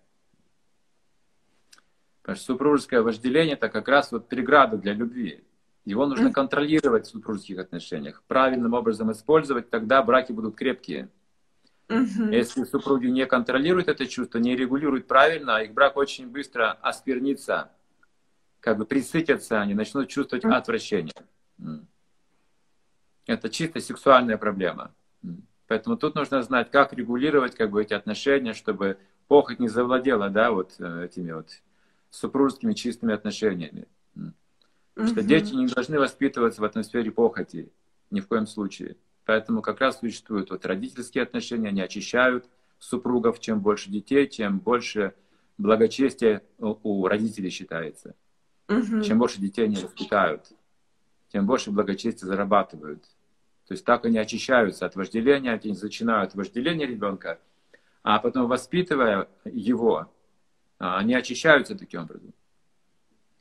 Speaker 2: Потому что супружеское вожделение — это как раз вот преграда для любви. Его нужно контролировать в супружеских отношениях, правильным образом использовать, тогда браки будут крепкие. Uh-huh. Если супруги не контролируют это чувство, не регулируют правильно, их брак очень быстро осквернится, как бы присытятся, они начнут чувствовать uh-huh. отвращение. Это чисто сексуальная проблема. Поэтому тут нужно знать, как регулировать как бы эти отношения, чтобы похоть не завладела, да, вот этими вот супружескими чистыми отношениями. Потому что дети не должны воспитываться в атмосфере похоти, ни в коем случае. Поэтому как раз существуют вот родительские отношения, они очищают супругов. Чем больше детей, тем больше благочестия у, у родителей считается. Uh-huh. Чем больше детей они воспитают, тем больше благочестия зарабатывают. То есть так они очищаются от вожделения, они начинают вожделение ребенка, а потом, воспитывая его, они очищаются таким образом.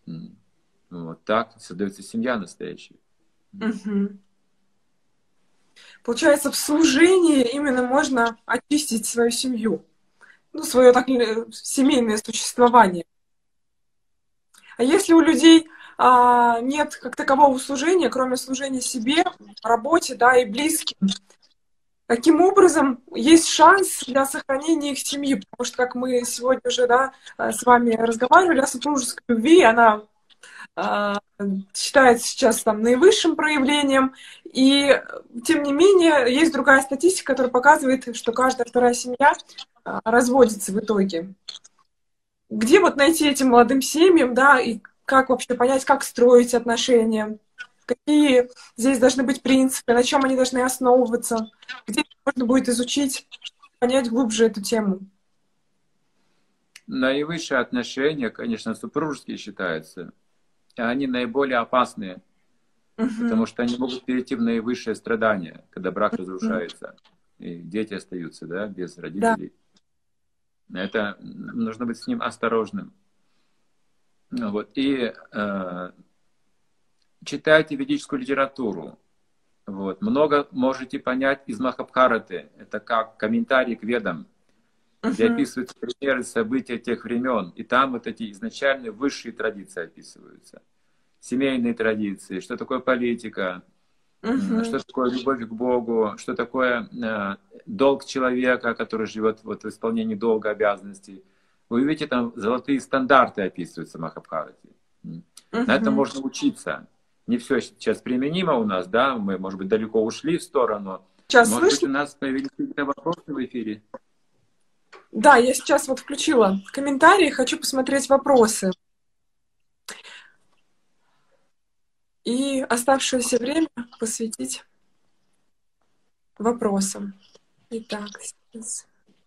Speaker 2: Вот так создается семья настоящая.
Speaker 1: Угу. Получается, в служении именно можно очистить свою семью, ну, свое так, э, семейное существование. А если у людей а, нет как такового служения, кроме служения себе, работе, да, и близким, каким образом есть шанс для сохранения их семьи? Потому что, как мы сегодня уже, да, с вами разговаривали о супружеской любви, она а, считается сейчас там наивысшим проявлением, и тем не менее есть другая статистика, которая показывает, что каждая вторая семья а, разводится в итоге. Где вот найти этим молодым семьям, да, и как вообще понять, как строить отношения, какие здесь должны быть принципы, на чем они должны основываться, где можно будет изучить, понять глубже эту тему?
Speaker 2: Наивысшие отношения, конечно, супружеские считаются. И они наиболее опасные, потому что они могут перейти в наивысшее страдание, когда брак разрушается, и дети остаются, да, без родителей. Да. Это нужно быть с ним осторожным. Вот. И э, читайте ведическую литературу. Вот. Много можете понять из Махабхараты. Это как комментарий к Ведам, где описываются примеры событий тех времен. И там вот эти изначальные высшие традиции описываются. Семейные традиции, что такое политика, uh-huh. что такое любовь к Богу, что такое э, долг человека, который живет вот, в исполнении долга, обязанностей. Вы видите, там золотые стандарты описываются в Махабхарате. Uh-huh. На этом можно учиться. Не все сейчас применимо у нас, да, мы, может быть, далеко ушли в сторону.
Speaker 1: Сейчас
Speaker 2: может
Speaker 1: слышно?
Speaker 2: быть, у нас появились какие-то вопросы в эфире.
Speaker 1: Да, я сейчас вот включила комментарии, хочу посмотреть вопросы. И оставшееся время посвятить вопросам. Итак, сейчас.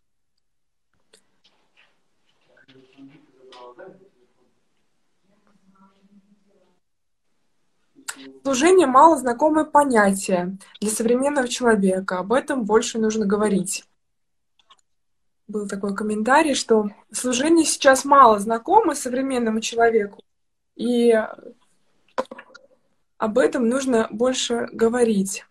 Speaker 1: Служение — мало знакомое понятие для современного человека. Об этом больше нужно говорить. Был такой комментарий, что служение сейчас мало знакомо современному человеку, и об этом нужно больше говорить.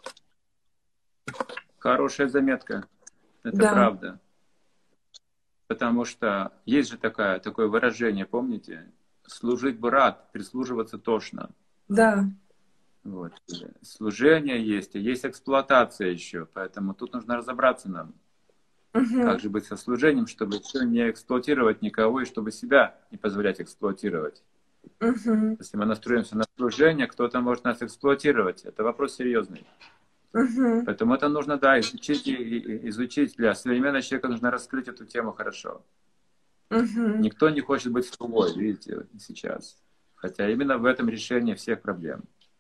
Speaker 2: Хорошая заметка. Это
Speaker 1: да.
Speaker 2: правда. Потому что есть же такое, такое выражение, помните? Служить бы рад, прислуживаться тошно.
Speaker 1: Да.
Speaker 2: Вот. Служение есть, и есть эксплуатация еще. Поэтому тут нужно разобраться нам. Угу. Как же быть со служением, чтобы все не эксплуатировать никого, и чтобы себя не позволять эксплуатировать. Угу. Если мы настроимся на служение, кто-то может нас эксплуатировать. Это вопрос серьезный. Угу. Поэтому это нужно, да, изучить, и, изучить. Для современного человека нужно раскрыть эту тему хорошо. Угу. Никто не хочет быть слугой, видите, сейчас. Хотя именно в этом решение всех проблем.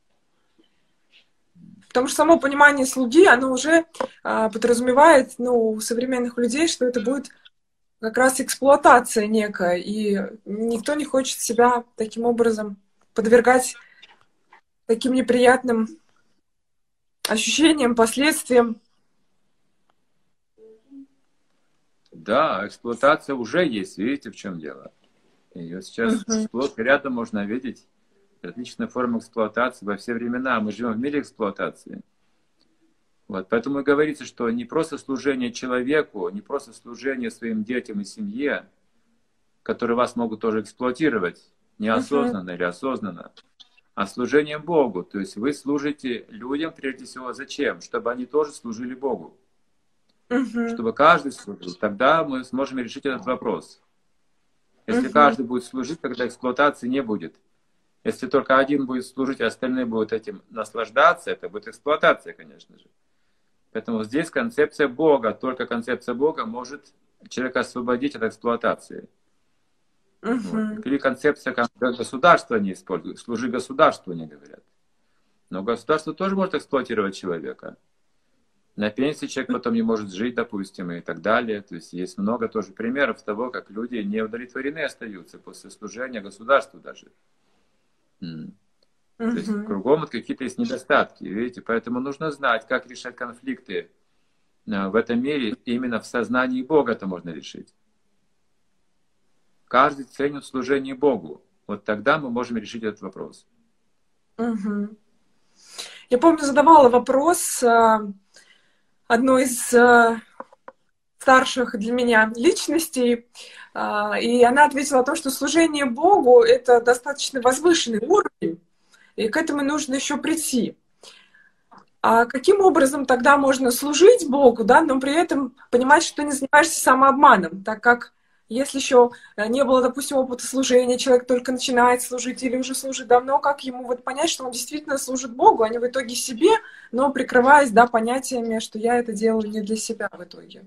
Speaker 1: Потому что само понимание слуги, оно уже а, подразумевает, ну, у современных людей, что это будет как раз эксплуатация некая, и никто не хочет себя таким образом подвергать таким неприятным ощущениям, последствиям.
Speaker 2: Да, эксплуатация уже есть, видите, в чем дело. Ее сейчас uh-huh. сплошь рядом можно видеть. Различные формы эксплуатации во все времена. Мы живем в мире эксплуатации. Вот. Поэтому и говорится, что не просто служение человеку, не просто служение своим детям и семье, которые вас могут тоже эксплуатировать, неосознанно uh-huh. или осознанно, а служение Богу. То есть вы служите людям, прежде всего, зачем? Чтобы они тоже служили Богу. Uh-huh. Чтобы каждый служил. Тогда мы сможем решить этот вопрос. Если uh-huh. каждый будет служить, тогда эксплуатации не будет. Если только один будет служить, а остальные будут этим наслаждаться, это будет эксплуатация, конечно же. Поэтому здесь концепция Бога, только концепция Бога может человека освободить от эксплуатации. Uh-huh. Вот. Или концепция, как государство не использует, служи государству, не говорят. Но государство тоже может эксплуатировать человека. На пенсии человек потом не может жить, допустим, и так далее. То есть есть много тоже примеров того, как люди не удовлетворены остаются после служения государству даже. Mm. Uh-huh. То есть кругом вот какие-то есть недостатки, видите, поэтому нужно знать, как решать конфликты в этом мире, именно в сознании Бога это можно решить. Каждый ценит служение Богу, вот тогда мы можем решить этот вопрос.
Speaker 1: Uh-huh. Я помню, задавала вопрос э, одной из э, старших для меня личностей, э, и она ответила то, что служение Богу — это достаточно возвышенный уровень, и к этому нужно еще прийти. А каким образом тогда можно служить Богу, да, но при этом понимать, что ты не занимаешься самообманом, так как если еще не было, допустим, опыта служения, человек только начинает служить или уже служит давно, как ему вот понять, что он действительно служит Богу, а не в итоге себе, но прикрываясь, да, понятиями, что я это делаю не для себя в итоге?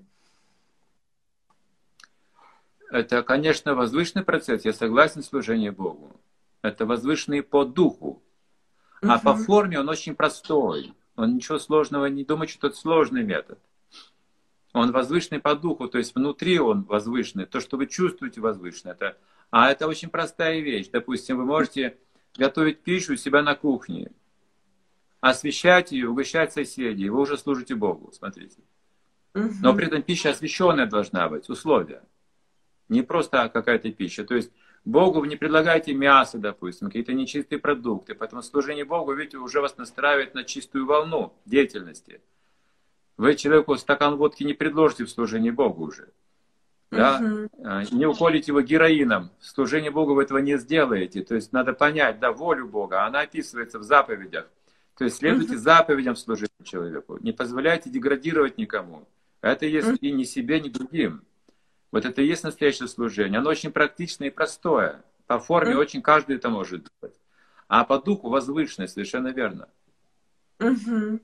Speaker 2: Это, конечно, возвышенный процесс, я согласен, служение Богу. Это возвышенный по духу. А
Speaker 1: Угу.
Speaker 2: по форме он очень простой. Он ничего сложного не думает, что это сложный метод. Он возвышенный по духу, то есть внутри он возвышенный. То, что вы чувствуете, возвышенное. Это... А это очень простая вещь. Допустим, вы можете готовить пищу у себя на кухне, освещать ее, угощать соседей. Вы уже служите Богу, смотрите. Но при этом пища освященная должна быть, условия. Не просто какая-то пища. То есть Богу вы не предлагаете мясо, допустим, какие-то нечистые продукты. Поэтому служение Богу, видите, уже вас настраивает на чистую волну деятельности. Вы человеку стакан водки не предложите в служении Богу уже. Да? Uh-huh. Не уколите его героином. В служении Богу вы этого не сделаете. То есть надо понять, да, волю Бога. Она описывается в заповедях. То есть следуйте uh-huh. заповедям служения человеку. Не позволяйте деградировать никому. Это есть uh-huh. и ни себе, ни другим. Вот это и есть настоящее служение. Оно очень практичное и простое. По форме uh-huh. очень каждый это может делать. А по духу возвышенное, совершенно верно.
Speaker 1: Uh-huh.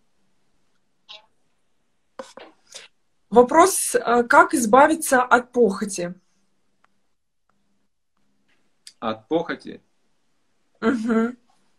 Speaker 1: Вопрос, как избавиться от похоти?
Speaker 2: От похоти?
Speaker 1: Uh-huh.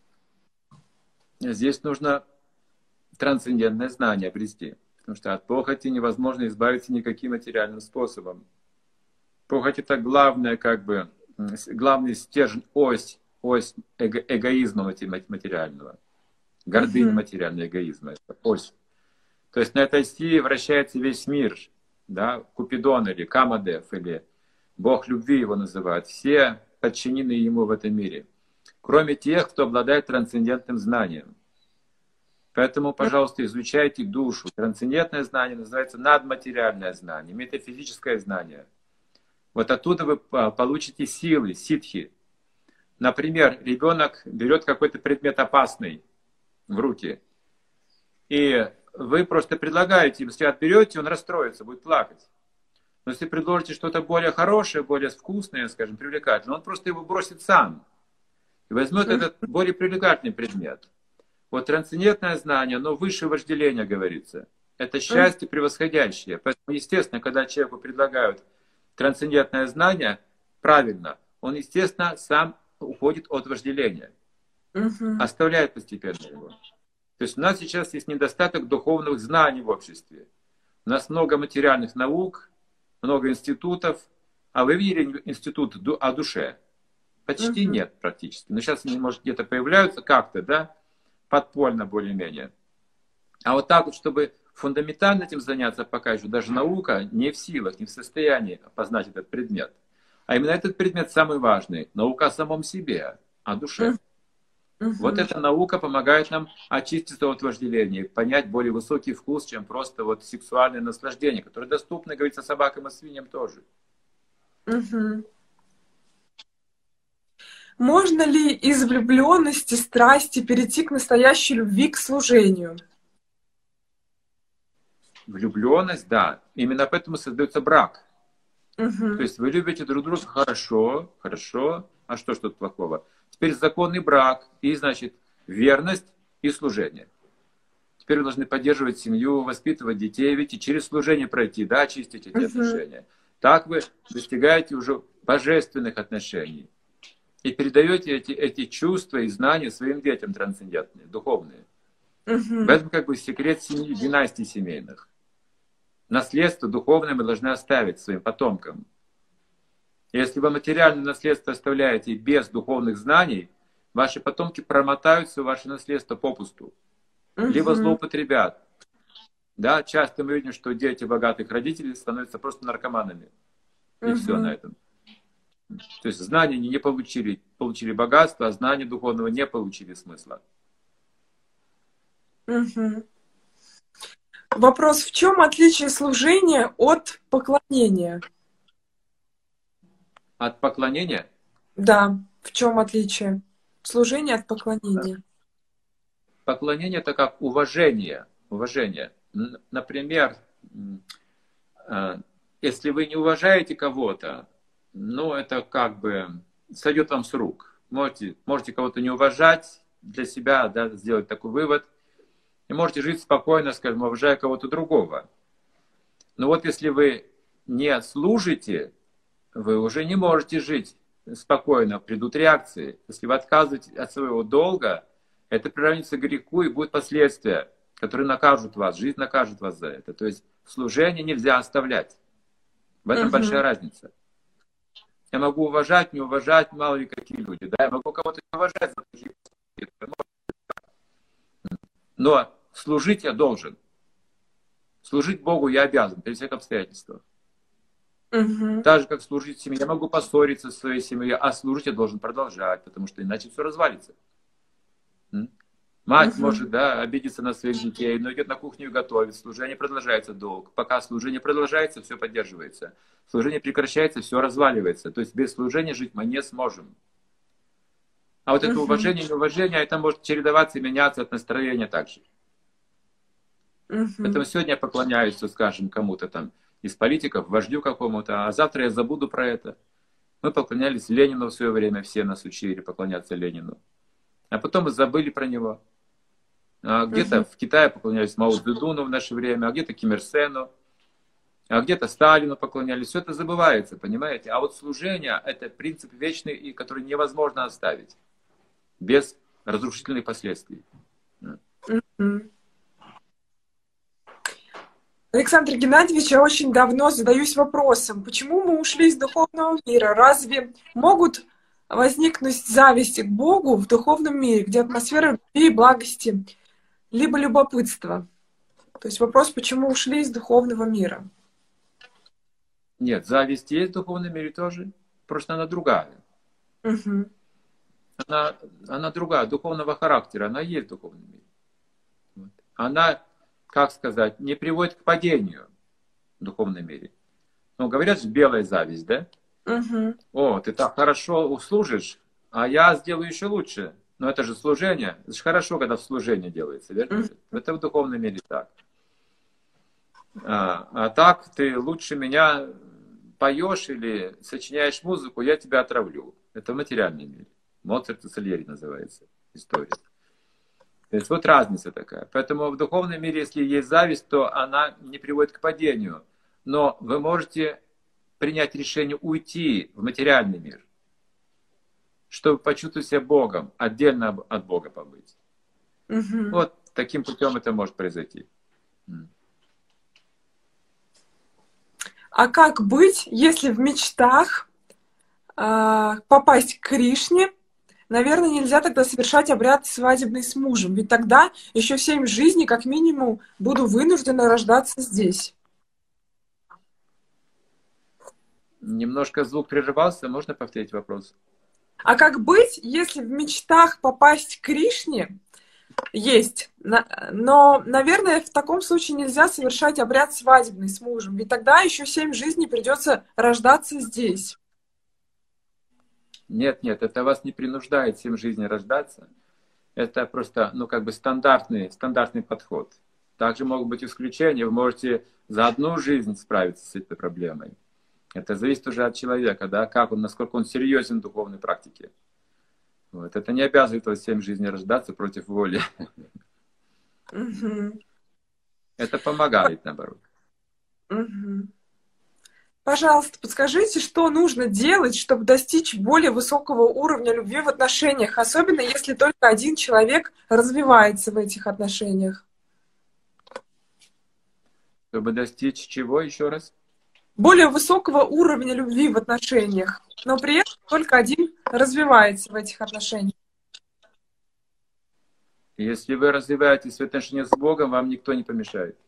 Speaker 2: Здесь нужно трансцендентное знание обрести. Потому что от похоти невозможно избавиться никаким материальным способом. Похоть — это главное, как бы, главный стержень, ось, ось эго, эгоизма материального. Гордыня uh-huh. материального эгоизма. Это ось. То есть на этой оси вращается весь мир. Да? Купидон или Камадев, или Бог любви его называют. Все подчинены ему в этом мире. Кроме тех, кто обладает трансцендентным знанием. Поэтому, пожалуйста, изучайте душу. Трансцендентное знание называется надматериальное знание, метафизическое знание. Вот оттуда вы получите силы, ситхи. Например, ребенок берет какой-то предмет опасный в руки. И вы просто предлагаете, если отберете, он расстроится, будет плакать. Но если предложите что-то более хорошее, более вкусное, скажем, привлекательное, он просто его бросит сам. И возьмет этот более привлекательный предмет. Вот трансцендентное знание, оно выше вожделения, говорится. Это счастье превосходящее. Поэтому, естественно, когда человеку предлагают трансцендентное знание, правильно, он, естественно, сам уходит от вожделения. Uh-huh. Оставляет постепенно его. То есть у нас сейчас есть недостаток духовных знаний в обществе. У нас много материальных наук, много институтов. А вы видели институт о душе? Почти uh-huh. нет практически. Но сейчас они, может, где-то появляются как-то, да, подпольно более-менее. А вот так вот, чтобы фундаментально этим заняться, пока еще даже наука не в силах, не в состоянии познать этот предмет. А именно этот предмет самый важный. Наука о самом себе, о душе. Uh-huh. Вот эта наука помогает нам очиститься от вожделения, понять более высокий вкус, чем просто вот сексуальное наслаждение, которое доступно, говорится, собакам и свиньям тоже.
Speaker 1: Uh-huh. Можно ли из влюбленности, страсти перейти к настоящей любви, к служению?
Speaker 2: Влюбленность, да. Именно поэтому создается брак.
Speaker 1: Uh-huh.
Speaker 2: То есть вы любите друг друга хорошо, хорошо. А что ж тут плохого? Теперь законный брак и, значит, верность и служение. Теперь вы должны поддерживать семью, воспитывать детей, видите, через служение пройти, да, очистить эти uh-huh. отношения. Так вы достигаете уже божественных отношений. И передаете эти, эти чувства и знания своим детям трансцендентные, духовные. Uh-huh. В этом как бы секрет семьи, династий семейных. Наследство духовное мы должны оставить своим потомкам. Если вы материальное наследство оставляете без духовных знаний, ваши потомки промотают все ваше наследство попусту. Uh-huh. Либо злоупотребят. Да, часто мы видим, что дети богатых родителей становятся просто наркоманами. И uh-huh. все на этом. То есть знания они не получили, получили богатство, а знания духовного не получили смысла.
Speaker 1: Мгм. Вопрос: в чем отличие служения от поклонения?
Speaker 2: От поклонения?
Speaker 1: Да, в чем отличие служения от поклонения?
Speaker 2: Поклонение это как уважение. Уважение. Н- Например, м, а, если вы не уважаете кого-то, ну это как бы сойдет вам с рук. Можете, можете кого-то не уважать для себя, да, сделать такой вывод. И можете жить спокойно, скажем, уважая кого-то другого. Но вот если вы не служите, вы уже не можете жить спокойно, придут реакции. Если вы отказываетесь от своего долга, это приравнится к греху и будут последствия, которые накажут вас, жизнь накажет вас за это. То есть служение нельзя оставлять. В этом большая
Speaker 1: Мгм.
Speaker 2: разница. Я могу уважать, не уважать, мало ли какие люди. Да? Я могу кого-то не уважать за такие поступки, но служить я должен. Служить Богу я обязан при всех обстоятельствах.
Speaker 1: Мгм.
Speaker 2: Так же, как служить семье. Я могу поссориться со своей семьей, а служить я должен продолжать, потому что иначе все развалится. М? Мать
Speaker 1: Мгм.
Speaker 2: может, да, обидеться на своих детей, но идет на кухню и готовит. Служение продолжается долго. Пока служение продолжается, все поддерживается. Служение прекращается, все разваливается. То есть без служения жить мы не сможем. А вот это
Speaker 1: Мгм.
Speaker 2: уважение и неуважение, это может чередоваться и меняться от настроения также. Поэтому
Speaker 1: Мгм.
Speaker 2: сегодня я поклоняюсь, скажем, кому-то там из политиков, вождю какому-то, а завтра я забуду про это. Мы поклонялись Ленину в свое время, все нас учили поклоняться Ленину. А потом мы забыли про него. А где-то
Speaker 1: Мгм.
Speaker 2: в Китае поклонялись Мао Цзэдуну в наше время, а где-то Ким Ир Сену, а где-то Сталину поклонялись. Все это забывается, понимаете? А вот служение – это принцип вечный, и который невозможно оставить без разрушительных последствий.
Speaker 1: Мгм. Александр Геннадьевич, я очень давно задаюсь вопросом, почему мы ушли из духовного мира? Разве могут возникнуть зависти к Богу в духовном мире, где атмосфера любви и благости, либо любопытства? То есть вопрос, почему ушли из духовного мира?
Speaker 2: Нет, зависть есть в духовном мире тоже, просто она другая.
Speaker 1: Мгм.
Speaker 2: Она, она другая, духовного характера, она есть в духовном мире. Вот. Она, как сказать, не приводит к падению в духовном мире. Ну, говорят же, белая зависть, да?
Speaker 1: Мгм.
Speaker 2: О, ты так хорошо услужишь, а я сделаю еще лучше. Но это же служение. Это же хорошо, когда в служении делается, верно
Speaker 1: Мгм.
Speaker 2: же? Это в духовном мире так. А, а так ты лучше меня поешь или сочиняешь музыку, я тебя отравлю. Это в материальном мире. Моцарт и Сальери называется история. То есть вот разница такая. Поэтому в духовном мире, если есть зависть, то она не приводит к падению. Но вы можете принять решение уйти в материальный мир, чтобы почувствовать себя Богом, отдельно от Бога побыть.
Speaker 1: Мгм.
Speaker 2: Вот таким путем это может произойти.
Speaker 1: А как быть, если в мечтах а, попасть к Кришне? Наверное, нельзя тогда совершать обряд свадебный с мужем, ведь тогда еще семь жизней, как минимум, буду вынуждена рождаться здесь.
Speaker 2: Немножко звук прерывался, можно повторить вопрос?
Speaker 1: А как быть, если в мечтах попасть к Кришне есть, на- но, наверное, в таком случае нельзя совершать обряд свадебный с мужем, ведь тогда еще семь жизней придется рождаться здесь.
Speaker 2: Нет, нет, это вас не принуждает всем в жизни рождаться. Это просто, ну, как бы стандартный, стандартный подход. Также могут быть исключения. Вы можете за одну жизнь справиться с этой проблемой. Это зависит уже от человека, да, как он, насколько он серьезен в духовной практике. Вот. Это не обязывает вас всем в жизни рождаться против воли.
Speaker 1: Мгм.
Speaker 2: Это помогает, наоборот.
Speaker 1: Мгм. Пожалуйста, подскажите, что нужно делать, чтобы достичь более высокого уровня любви в отношениях, особенно если только один человек развивается в этих отношениях.
Speaker 2: Чтобы достичь чего еще раз?
Speaker 1: Более высокого уровня любви в отношениях, но при этом только один развивается в этих отношениях.
Speaker 2: Если вы развиваетесь в отношениях с Богом, вам никто не помешает.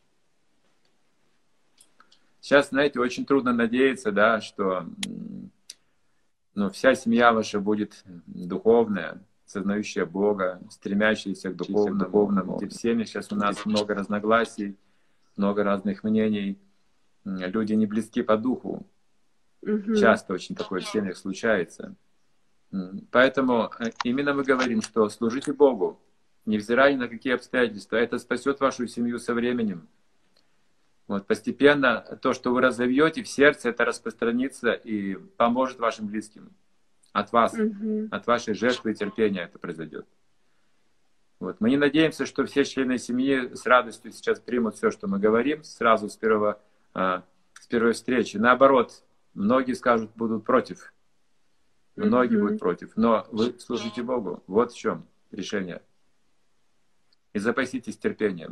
Speaker 2: Сейчас, знаете, очень трудно надеяться, да, что ну, вся семья ваша будет духовная. сознающие Бога, стремящиеся к духовному, духовному, где в семьях сейчас у нас много разногласий, много разных мнений, люди не близки по духу.
Speaker 1: Мгм.
Speaker 2: Часто очень такое в семьях случается. Поэтому именно мы говорим, что служите Богу, невзирая ни на какие обстоятельства. Это спасет вашу семью со временем. Вот постепенно то, что вы разовьете в сердце, это распространится и поможет вашим близким. От вас,
Speaker 1: Мгм.
Speaker 2: от вашей жертвы и терпения это произойдет. Вот. Мы не надеемся, что все члены семьи с радостью сейчас примут все, что мы говорим, сразу с, первого, а, с первой встречи. Наоборот, многие скажут, будут против. Многие
Speaker 1: Мгм.
Speaker 2: будут против. Но вы служите Богу. Вот в чем решение. И запаситесь терпением.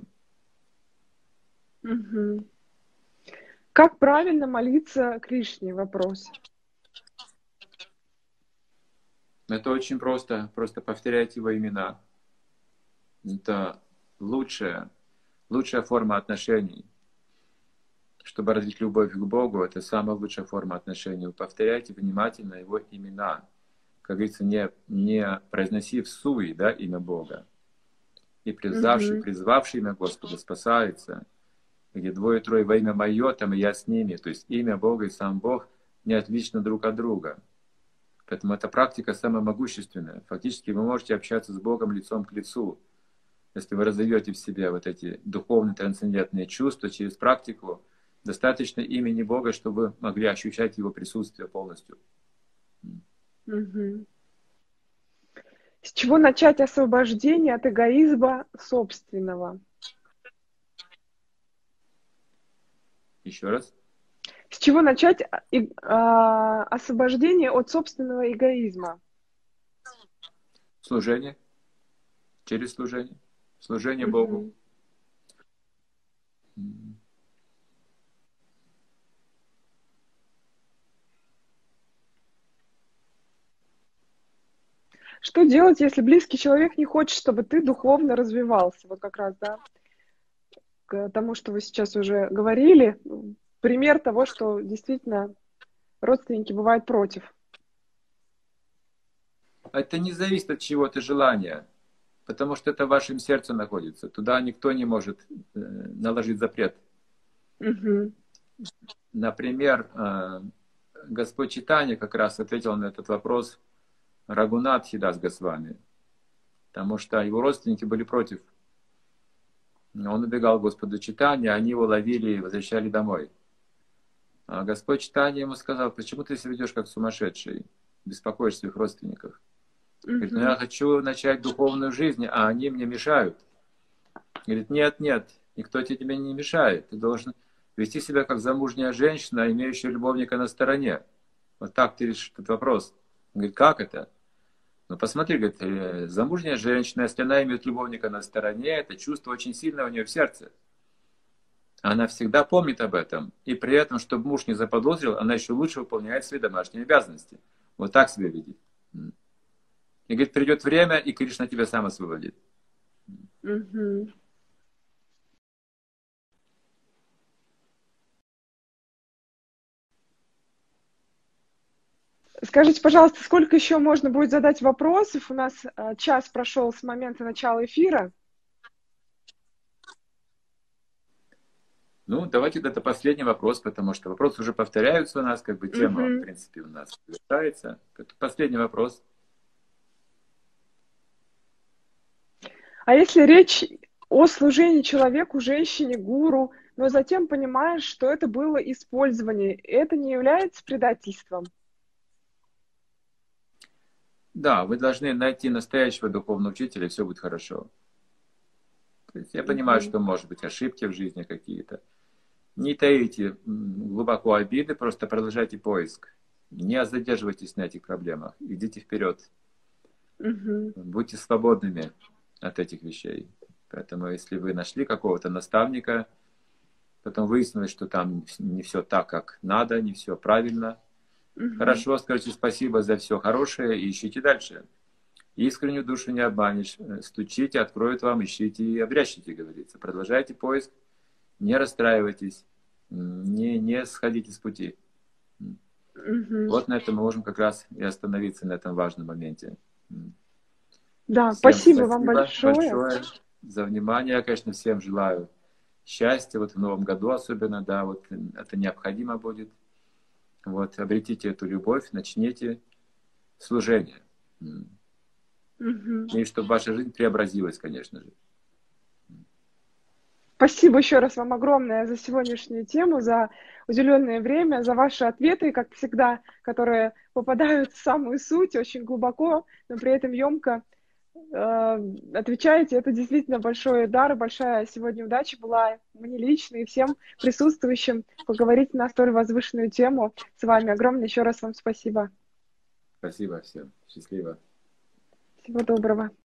Speaker 1: Мгм. Как правильно молиться Кришне? Вопрос.
Speaker 2: Это очень просто. Просто повторяйте его имена. Это лучшая, лучшая форма отношений. Чтобы развить любовь к Богу, это самая лучшая форма отношений. Вы повторяйте внимательно его имена. Как говорится, не, не произноси в суе, да, имя Бога. И призвавший,
Speaker 1: Мгм.
Speaker 2: призвавший имя Господа спасается. Где двое-трое во имя Мое, там и я с ними. То есть имя Бога и сам Бог не отличны друг от друга. Поэтому эта практика самая могущественная. Фактически вы можете общаться с Богом лицом к лицу. Если вы разовьете в себе вот эти духовные трансцендентные чувства через практику, достаточно имени Бога, чтобы вы могли ощущать Его присутствие полностью.
Speaker 1: Мгм. С чего начать освобождение от эгоизма собственного?
Speaker 2: Еще раз.
Speaker 1: С чего начать а, и- а, освобождение от собственного эгоизма?
Speaker 2: Служение. Через служение. Служение Богу.
Speaker 1: Мгм. Что делать, если близкий человек не хочет, чтобы ты духовно развивался? Вот как раз, да, к тому, что вы сейчас уже говорили, м, пример того, что действительно родственники бывают против.
Speaker 2: Это не зависит от чего-то желания, потому что это в вашем сердце находится. Туда никто не может э, наложить запрет.
Speaker 1: Мгм.
Speaker 2: Например, э, Господь Чайтанья как раз ответил на этот вопрос Рагунатхи Дас Госвами, потому что его родственники были против. Он убегал к Господу Чайтанье, они его ловили и возвращали домой. А Господь Чайтанья ему сказал: почему ты себя ведешь как сумасшедший, беспокоишь своих родственников? Говорит: ну я
Speaker 1: Мгм.
Speaker 2: хочу начать духовную жизнь, а они мне мешают. Говорит: нет, нет, никто тебе не мешает. Ты должен вести себя как замужняя женщина, имеющая любовника на стороне. Вот так ты решишь этот вопрос. Он говорит: как это? Ну посмотри, говорит, э, замужняя женщина, если она имеет любовника на стороне, это чувство очень сильное у нее в сердце. Она всегда помнит об этом. И при этом, чтобы муж не заподозрил, она еще лучше выполняет свои домашние обязанности. Вот так себя видит. И говорит, придет время, и Кришна тебя сам освободит.
Speaker 1: Мгм. Скажите, пожалуйста, сколько еще можно будет задать вопросов? У нас а, час прошел с момента начала эфира.
Speaker 2: Ну, давайте это последний вопрос, потому что вопросы уже повторяются у нас, как бы тема, в
Speaker 1: Мгм.
Speaker 2: принципе, у нас завершается. Это последний вопрос.
Speaker 1: А если речь о служении человеку, женщине, гуру, но затем понимаешь, что это было использование, это не является предательством?
Speaker 2: Да, вы должны найти настоящего духовного учителя, и все будет хорошо. То есть я понимаю,
Speaker 1: Мгм.
Speaker 2: что может быть ошибки в жизни какие-то. Не таите глубоко обиды, просто продолжайте поиск. Не задерживайтесь на этих проблемах. Идите вперед.
Speaker 1: Мгм.
Speaker 2: Будьте свободными от этих вещей. Поэтому если вы нашли какого-то наставника, потом выяснилось, что там не все так, как надо, не все правильно,
Speaker 1: Мгм.
Speaker 2: хорошо, скажите спасибо за все хорошее и ищите дальше. Искреннюю душу не обманешь. Стучите, откроют вам, ищите и обрящите, говорится. Продолжайте поиск, не расстраивайтесь, не, не сходите с пути.
Speaker 1: Мгм.
Speaker 2: Вот на этом мы можем как раз и остановиться, на этом важном моменте.
Speaker 1: Да,
Speaker 2: Всем
Speaker 1: спасибо вам
Speaker 2: спасибо
Speaker 1: большое.
Speaker 2: большое за внимание. Я, конечно, всем желаю счастья, вот в новом году особенно, да, вот это необходимо будет. Вот, обретите эту любовь, начните служение.
Speaker 1: Мгм.
Speaker 2: И чтобы ваша жизнь преобразилась, конечно же.
Speaker 1: Спасибо еще раз вам огромное за сегодняшнюю тему, за уделенное время, за ваши ответы, как всегда, которые попадают в самую суть, очень глубоко, но при этом емко э, отвечаете. Это действительно большой дар, большая сегодня удача была мне лично и всем присутствующим поговорить на столь возвышенную тему с вами. Огромное еще раз вам спасибо.
Speaker 2: Спасибо всем. Счастливо.
Speaker 1: Всего доброго.